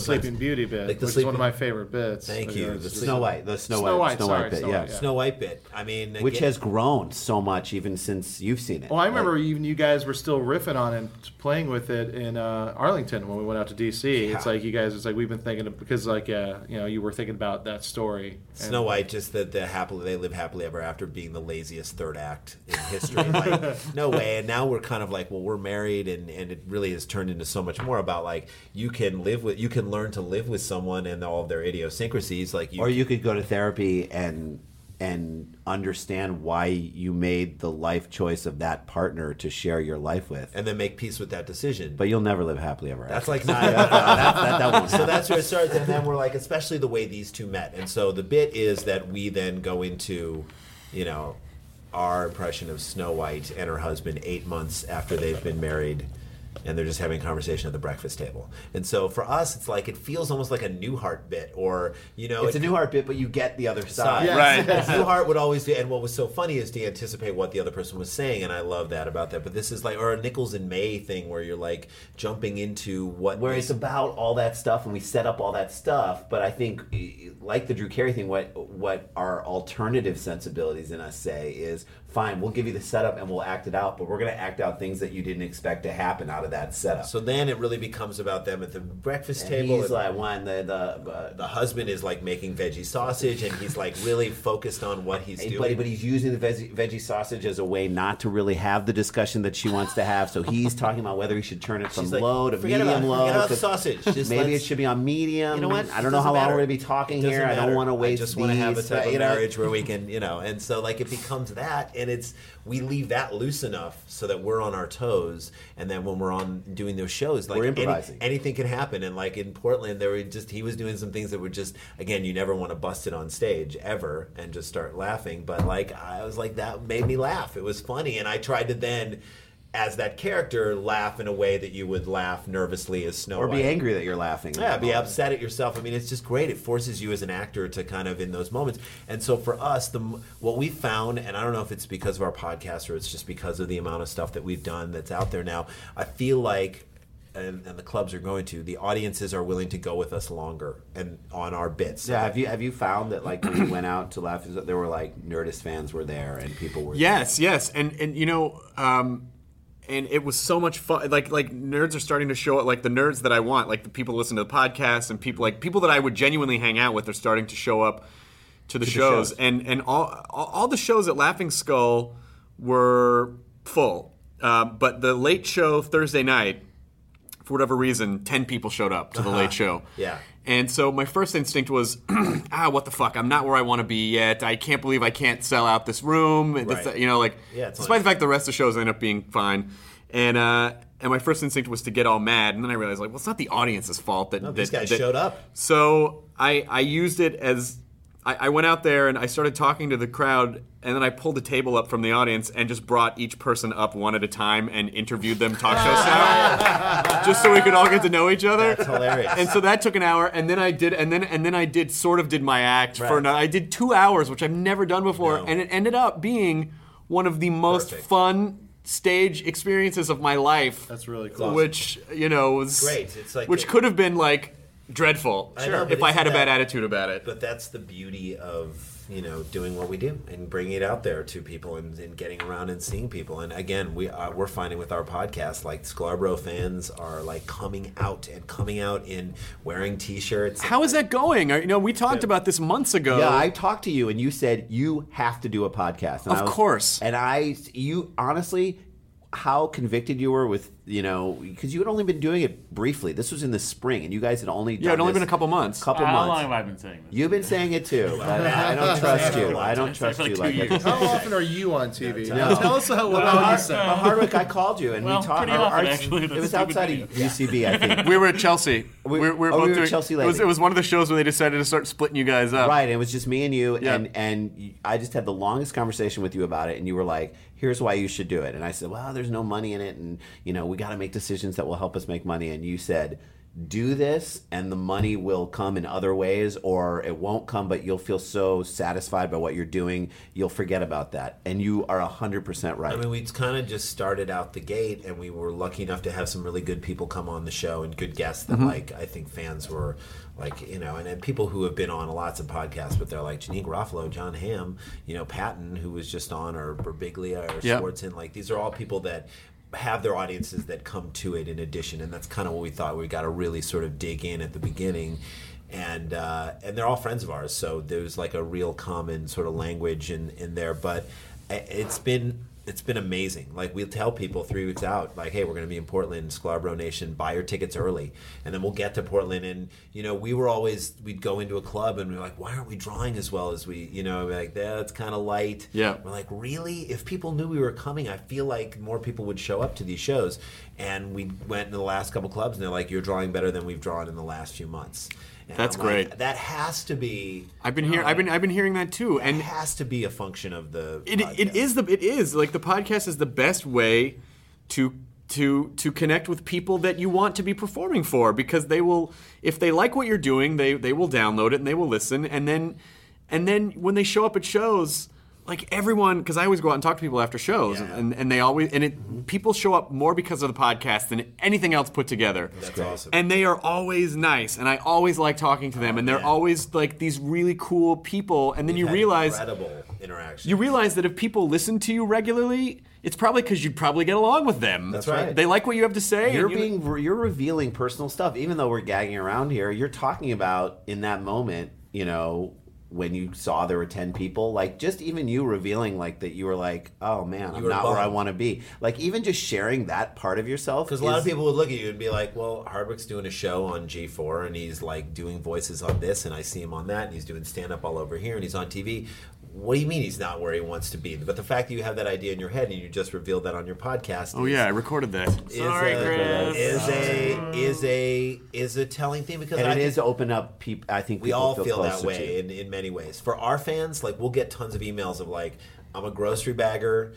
Beauty bit, Like the which is Sleeping- one of my favorite bits. Thank you. It's The just- Snow White bit, Snow White yeah. Snow White bit. I mean, Which again- has grown so much even since you've seen it. Well, I remember even you guys were still riffing on it, playing with it in Arlington when we went out to DC. It's like you guys, it's like we've been thinking of, because like you were thinking about that story. Snow White, just that they live happily ever after being the laziest third act in history. Like, no way. And now we're kind of like, well, we're married, and it really has turned into so much more about like you can learn to live with someone and all of their idiosyncrasies. Like you could go to therapy and understand why you made the life choice of that partner to share your life with, and then make peace with that decision. But you'll never live happily ever after. That's like not that won't. So that's where it starts, and then we're like, especially the way these two met. And so the bit is that we then go into, our impression of Snow White and her husband 8 months after they've been married, and they're just having a conversation at the breakfast table. And so for us, it's like it feels almost like a Newhart bit, or it's a Newhart bit, but you get the other side. Yes, right? Yes. Newhart would always do, and what was so funny is to anticipate what the other person was saying, and I love that about that. But this is like, or a Nichols and May thing, where you're like jumping into where it's about all that stuff, and we set up all that stuff. But I think, like the Drew Carey thing, what our alternative sensibilities in us say is, fine, we'll give you the setup and we'll act it out, but we're going to act out things that you didn't expect to happen out of that setup. So then it really becomes about them at the breakfast and table. He's like, the husband is like making veggie sausage, and he's like really focused on what he's doing. But he's using the veggie sausage as a way not to really have the discussion that she wants to have. So he's talking about whether he should turn it from low to medium low. Forget about the sausage. Just maybe it should be on medium. You know what? I don't know how long we're going to be talking here. I don't want to waste. I just want to have a type of marriage where we can, and so like it becomes that, and we leave that loose enough so that we're on our toes, and then when we're on doing those shows, like we're improvising. Anything can happen. And like in Portland, he was doing some things that were just, again, you never want to bust it on stage ever and just start laughing. But like I was like, that made me laugh. It was funny, and I tried to then, as that character, laugh in a way that you would laugh nervously as Snow White. Or be angry that you're laughing. Yeah, be upset at yourself. I mean, it's just great. It forces you as an actor to kind of in those moments. And so for us, what we found, and I don't know if it's because of our podcast or it's just because of the amount of stuff that we've done that's out there now, I feel like, and the clubs are going to, the audiences are willing to go with us longer and on our bits. Yeah, have you found that like when you went out to laugh, there were like Nerdist fans were there and people were yes, and and it was so much fun. Like nerds are starting to show up. Like the nerds that I want, like the people who listen to the podcast, and people that I would genuinely hang out with, are starting to show up to the shows. And all the shows at Laughing Skull were full, but the late show Thursday night, for whatever reason, 10 people showed up to the late show. Yeah. And so my first instinct was, what the fuck? I'm not where I want to be yet. I can't believe I can't sell out this room. Right. Despite the fact the rest of the shows end up being fine. And my first instinct was to get all mad. And then I realized, like, well, it's not the audience's fault that these guys showed up. So I used it as... I went out there and I started talking to the crowd, and then I pulled the table up from the audience and just brought each person up one at a time and interviewed them talk show style, just so we could all get to know each other. That's hilarious. And so that took an hour, and then I did my act for another. I did 2 hours, which I've never done before, and it ended up being one of the most fun stage experiences of my life. That's really cool. Which was great. It's like could have been like dreadful if I had a bad attitude about it. But that's the beauty of doing what we do and bringing it out there to people and getting around and seeing people. And again, we're finding with our podcast, like Scarborough fans are like coming out in wearing T-shirts. How is that going? We talked about this months ago. Yeah, I talked to you and you said you have to do a podcast. And of course. And you honestly, how convicted you were with, because you had only been doing it briefly. This was in the spring, and you guys had only done it'd only been a couple months. How long have I been saying this? You've been saying it too. I don't trust you. I don't trust you like that. How often are you on TV? No. Tell us what you said. Hardwick, I called you, and we talked. Pretty often, actually. It was outside of UCB, I think. We were at Chelsea. We were both doing Chelsea Landing. It was one of the shows where they decided to start splitting you guys up. Right, it was just me and you, Yep. and I just had the longest conversation with you about it, and you were like, here's why you should do it. And I said, well, there's no money in it, and we got to make decisions that will help us make money. And you said, do this and the money will come in other ways, or it won't come, but you'll feel so satisfied by what you're doing, you'll forget about that. And you are 100% right. I mean, we kind of just started out the gate, and we were lucky enough to have some really good people come on the show and good guests that, like, I think fans were like, you know, and people who have been on lots of podcasts, but they're like Janine Garofalo, John Hamm, you know, Patton, who was just on, or Birbiglia, or Swartzen. Like, these are all people that have their audiences that come to it in addition, and that's kind of what we thought. We got to really sort of dig in at the beginning, and they're all friends of ours, so there's like a real common sort of language in there. But it's been amazing. Like, we'll tell people 3 weeks out, like, hey, we're going to be in Portland, Scarborough Nation, buy your tickets early. And then we'll get to Portland, and, you know, we'd go into a club and we're like, why aren't we drawing as well as we, you know, like, that's kind of light. Yeah. We're like, really? If people knew we were coming, I feel like more people would show up to these shows. And we went into the last couple clubs, and they're like, you're drawing better than we've drawn in the last few months. And That's I'm great. Like, that has to be. I've been hearing that too, and it has to be a function of the. It is like the podcast is the best way to connect with people that you want to be performing for, because they will, if they like what you're doing, they will download it and they will listen, and then when they show up at shows. Like, everyone, because I always go out and talk to people after shows, and they always, people show up more because of the podcast than anything else put together. That's awesome. And they are always nice, and I always like talking to them, and they're always like these really cool people. And then you realize incredible interaction. You realize that if people listen to you regularly, it's probably because you'd probably get along with them. That's right. They like what you have to say. You're revealing personal stuff, even though we're gagging around here. You're talking about in that moment, you know, when you saw there were 10 people, like, just even you revealing, like, that you were like, oh man, I'm not where I want to be. Like, even just sharing that part of yourself. Because a lot of people would look at you and be like, well, Hardwick's doing a show on G4, and he's, like, doing voices on this, and I see him on that, and he's doing stand-up all over here, and he's on TV. What do you mean he's not where he wants to be? But the fact that you have that idea in your head and you just revealed that on your podcast. Oh yeah, I recorded that. Sorry, Chris. Is a telling thing, because it is open up people. I think we all feel that closer way in many ways. For our fans, like, we'll get tons of emails of like, I'm a grocery bagger.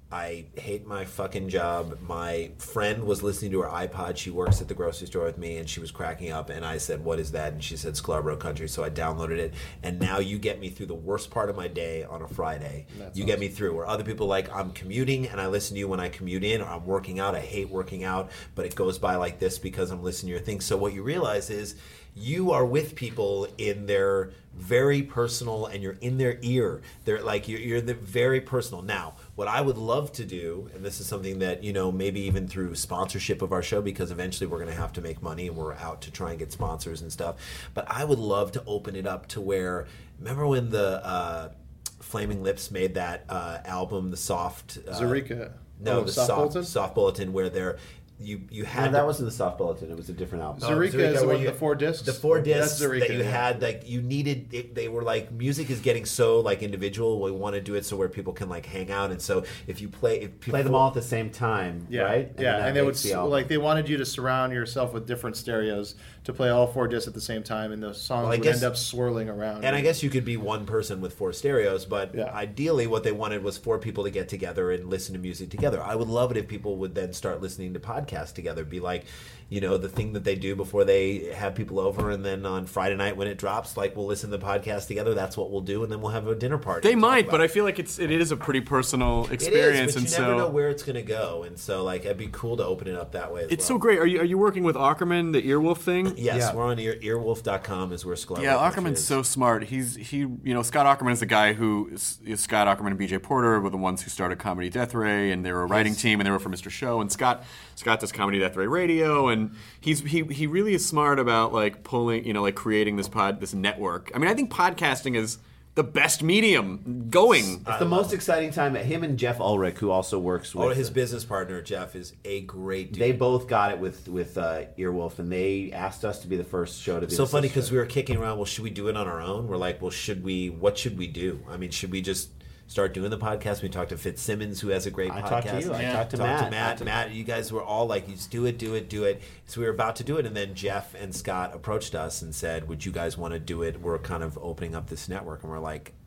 I hate my fucking job. My friend was listening to her iPod. She works at the grocery store with me, and she was cracking up. And I said, what is that? And she said, Scarborough Country. So I downloaded it. And now you get me through the worst part of my day on a Friday. You get me through. Where other people, like, I'm commuting, and I listen to you when I commute in, or I'm working out. I hate working out, but it goes by like this because I'm listening to your thing. So what you realize is you are with people in their very personal, and you're in their ear. They're like, you're the very personal. Now, what I would love to do, and this is something that, you know, maybe even through sponsorship of our show, because eventually we're going to have to make money and we're out to try and get sponsors and stuff. But I would love to open it up to where, remember when the Flaming Lips made that album, the Soft... Zurika. No, the Soft Bulletin? Soft Bulletin, where they're... You had that wasn't the Soft Bulletin. It was a different album. Zurika is the one with the 4 discs. The 4 discs That's Zurika, that you had, like, you needed. They were like, music is getting so like individual. We want to do it so where people can like hang out, and so if you play them all at the same time, right? And they would like, they wanted you to surround yourself with different stereos to play all 4 discs at the same time, and the songs would end up swirling around. And I guess you could be one person with 4 stereos, but ideally, what they wanted was 4 people to get together and listen to music together. I would love it if people would then start listening to podcasts together. Be like, you know, the thing that they do before they have people over, and then on Friday night when it drops, like, we'll listen to the podcast together. That's what we'll do, and then we'll have a dinner party. They might, but I feel like it is a pretty personal experience, it is, but you never know where it's going to go, and so like it'd be cool to open it up that way. It's so great. Are you working with Ackerman, the Earwolf thing? Yes, we're on earwolf.com is where Scarborough. Yeah, Ackerman's so smart. Scott Ackerman is the guy who is Scott Ackerman and BJ Porter were the ones who started Comedy Death Ray, and they were a writing team, and they were for Mr. Show, and Scott does Comedy Death Ray Radio, and he really is smart about like pulling, you know, like creating this network. I mean, I think podcasting is the best medium going. It's the most exciting time. Him and Jeff Ulrich, who also works with... his business partner, Jeff, is a great dude. They both got it with Earwolf, and they asked us to be the first show to be so funny because we were kicking around, well, should we do it on our own? We're like, well, what should we do? I mean, should we just start doing the podcast? We talked to Fitzsimmons, who has a great podcast. I talked to you. I talked to Matt. Matt, you guys were all like, you just do it. So we were about to do it, and then Jeff and Scott approached us and said, would you guys want to do it? We're kind of opening up this network, and we're like,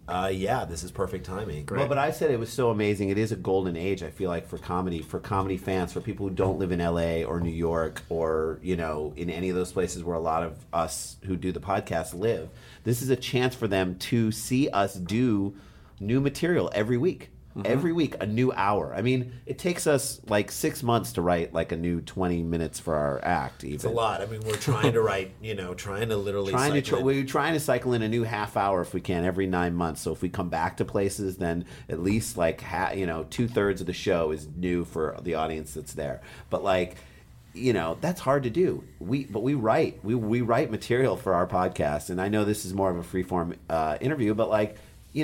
Yeah, this is perfect timing. Well, but I said it was so amazing. It is a golden age, I feel like, for comedy fans, for people who don't live in LA or New York or, in any of those places where a lot of us who do the podcast live. This is a chance for them to see us do new material every week. Every week, a new hour. I mean, it takes us like 6 months to write like a new 20 minutes for our act. Even. It's a lot. I mean, we're trying to write, We're trying to cycle in a new half hour if we can every 9 months. So if we come back to places, then at least like 2/3 of the show is new for the audience that's there. But that's hard to do. We write material for our podcast, and I know this is more of a freeform interview, but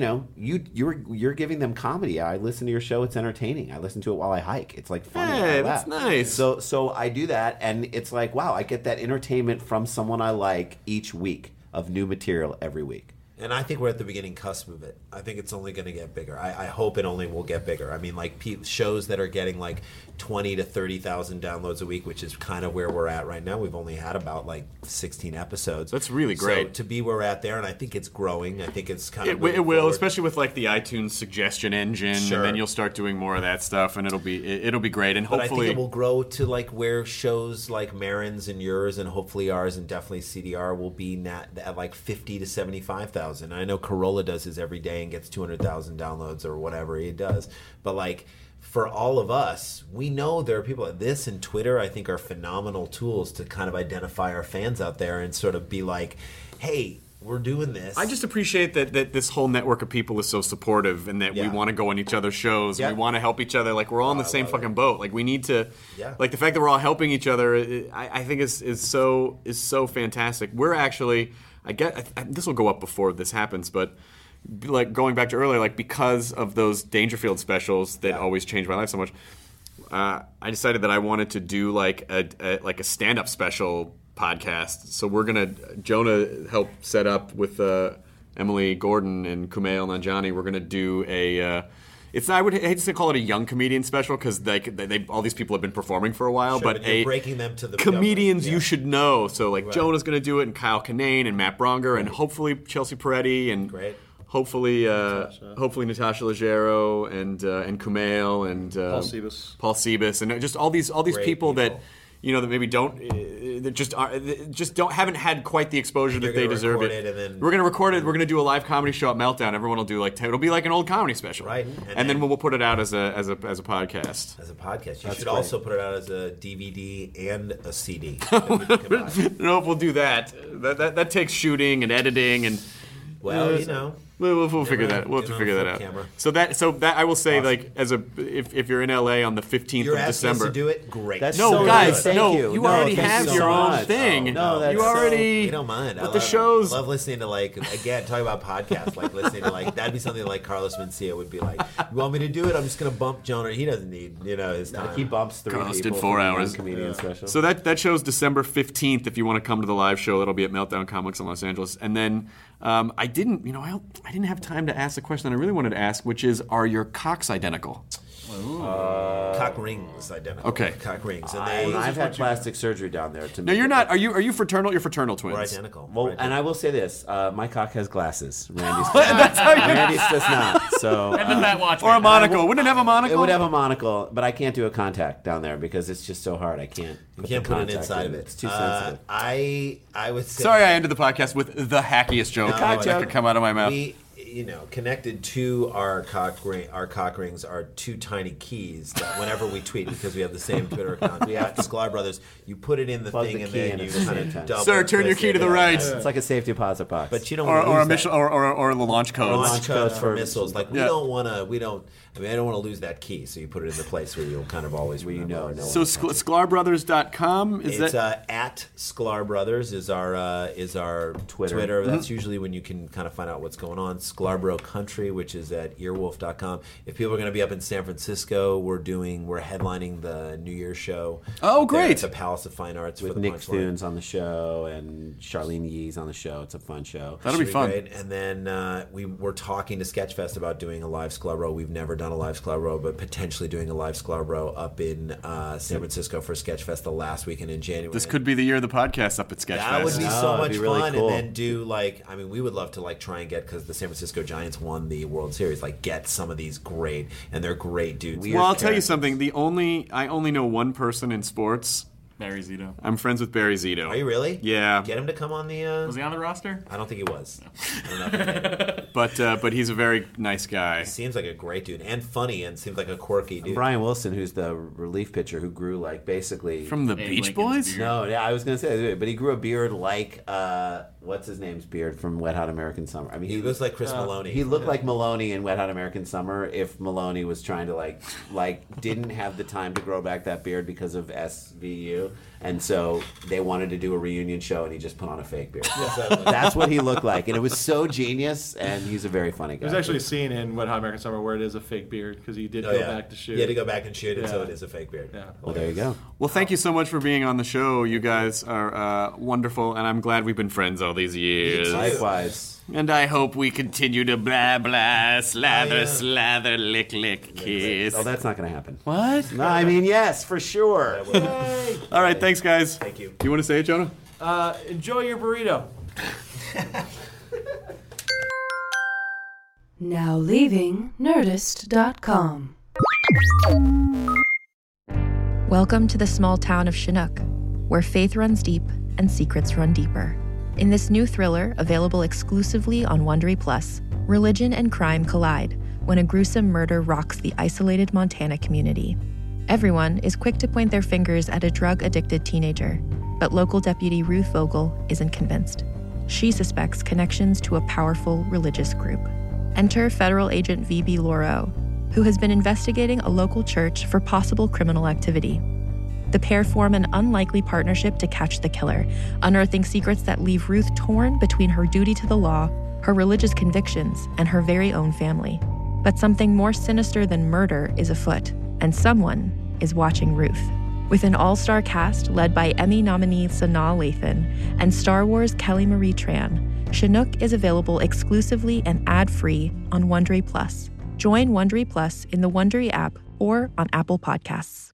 you're giving them comedy. I listen to your show; it's entertaining. I listen to it while I hike. It's like funny. Hey, that's nice. So I do that, and it's like, wow, I get that entertainment from someone I like each week of new material every week. And I think we're at the beginning cusp of it. I think it's only going to get bigger. I hope it only will get bigger. I mean, shows that are getting 20 to 30,000 downloads a week, which is kind of where we're at right now. We've only had about 16 episodes. That's really great. So to be where we're at there, and I think it's growing. I think it's kind of it will, especially with the iTunes suggestion engine, sure. And then you'll start doing more of that stuff, and it'll be great. And but hopefully, I think it will grow to where shows like Marin's and yours, and hopefully ours, and definitely CDR will be at 50 to 75,000. I know Corolla does his every day and gets 200,000 downloads or whatever he does, but for all of us, we know there are people like this, and Twitter, I think, are phenomenal tools to kind of identify our fans out there and sort of be like, hey, we're doing this. I just appreciate that this whole network of people is so supportive, and that we want to go on each other's shows, and we want to help each other. We're all in the same fucking boat. We need to, the fact that we're all helping each other, I think is so fantastic. We're actually, this will go up before this happens, but going back to earlier, because of those Dangerfield specials that always changed my life so much, I decided that I wanted to do a stand-up special podcast. So Jonah helped set up with Emily Gordon and Kumail Nanjiani. We're gonna do I would hate to call it a young comedian special, because they all these people have been performing for a while, sure, but you're breaking them to the comedians you should know. So Jonah's gonna do it, and Kyle Kinane and Matt Bronger, and hopefully Chelsea Peretti, and great. Hopefully Natasha Leggero and Kumail and Paul Siebes, and just all these people that that maybe haven't had quite the exposure that they deserve. We're going to record it. We're going to do a live comedy show at Meltdown. Everyone will do it'll be like an old comedy special, right? And then we'll put it out as a podcast. As a podcast, you should also put it out as a DVD and a CD. No, we'll do that. That takes shooting and editing and. Well, We'll figure that. We'll have to figure that out. Camera. So that I will say, if you're in LA on the 15th You're of December, us to do it. Great. That's no, so guys, good. no, Thank you already have your own thing. Oh, no, you already. We don't mind. But the shows. I love listening to again talking about podcasts. Listening to that'd be something Carlos Mencia would be like. You want me to do it? I'm just gonna bump Jonah. He doesn't need his time. He bumps 3 Carlos people. did 4 hours. Comedian special. So that show's December 15th. If you want to come to the live show, that'll be at Meltdown Comics in Los Angeles. And then I didn't have time to ask the question I really wanted to ask, which is, are your cocks identical? Cock rings identical. Okay. Cock rings. And I've had plastic surgery down there. No, you're not. Are you fraternal? You're fraternal twins. We're identical. Well, and I will say this: my cock has glasses. Randy's does not. So or a monocle. Wouldn't it have a monocle? It would have a monocle, but I can't do a contact down there because it's just so hard. I can't. You can't put it inside of it. It's too sensitive. I would say. Sorry, I ended the podcast with the hackiest joke that could come out of my mouth. Connected to our cock rings are 2 tiny keys that whenever we tweet, because we have the same Twitter account, we have Sklar Brothers, you put it in the thing and then you kind of double. Sir, turn your key to the right. It's like a safety deposit box. But you don't or the launch codes. Launch codes for missiles. I don't want to lose that key, so you put it in the place where you'll kind of always remember. So SklarBrothers.com it's at Sklar Brothers is our Twitter. That's usually when you can kind of find out what's going on. Sklarbro Country, which is at earwolf.com. If people are going to be up in San Francisco, we're headlining the New Year's show. Oh, great! At the Palace of Fine Arts with Nick Thunes on the show and Charlene Yee's on the show. It's a fun show. That'll be fun. Great. And then we're talking to Sketchfest about doing a live Sklarbro. We've never done a live Sklarbro, but potentially doing a live Sklarbro up in San Francisco for Sketchfest the last weekend in January. This could be the year of the podcast up at Sketchfest. That would be so much really fun. Cool. And then do we would love to try and get, because the San Francisco Francisco Giants won the World Series. Like, get some of these great, and they're great dudes. Well, I'll tell you something. I only know one person in sports. Barry Zito. I'm friends with Barry Zito. Are you really? Yeah. Get him to come on the... Was he on the roster? I don't think he was. I don't know. But he's a very nice guy. He seems like a great dude and funny and seems like a quirky dude. Brian Wilson, who's the relief pitcher who grew like basically... From the Beach Boys? No, yeah, I was going to say, but he grew a beard like... what's his name's beard from Wet Hot American Summer? I mean, he looks like Chris Maloney. He looked like Maloney in Wet Hot American Summer if Maloney was trying to like didn't have the time to grow back that beard because of SVU, and so they wanted to do a reunion show, and he just put on a fake beard. That's what he looked like, and it was so genius. And he's a very funny guy. There's actually a scene in Wet Hot American Summer where it is a fake beard because he did go back to shoot. He had to go back and shoot it, so it is a fake beard. Yeah. Well, there you go. Well, thank you so much for being on the show. You guys are wonderful, and I'm glad we've been friends all these years. Likewise. And I hope we continue to blah, blah, slather, slather, lick, lick, kiss. Oh, that's not going to happen. What? No, I mean, yes, for sure. All right, thanks, guys. Thank you. You want to say it, Jonah? Enjoy your burrito. Now leaving Nerdist.com. Welcome to the small town of Chinook, where faith runs deep and secrets run deeper. In this new thriller, available exclusively on Wondery Plus, religion and crime collide when a gruesome murder rocks the isolated Montana community. Everyone is quick to point their fingers at a drug-addicted teenager, but local deputy Ruth Vogel isn't convinced. She suspects connections to a powerful religious group. Enter federal agent V.B. Lauro, who has been investigating a local church for possible criminal activity. The pair form an unlikely partnership to catch the killer, unearthing secrets that leave Ruth torn between her duty to the law, her religious convictions, and her very own family. But something more sinister than murder is afoot, and someone is watching Ruth. With an all-star cast led by Emmy nominee Sanaa Lathan and Star Wars Kelly Marie Tran, Chinook is available exclusively and ad-free on Wondery Plus. Join Wondery Plus in the Wondery app or on Apple Podcasts.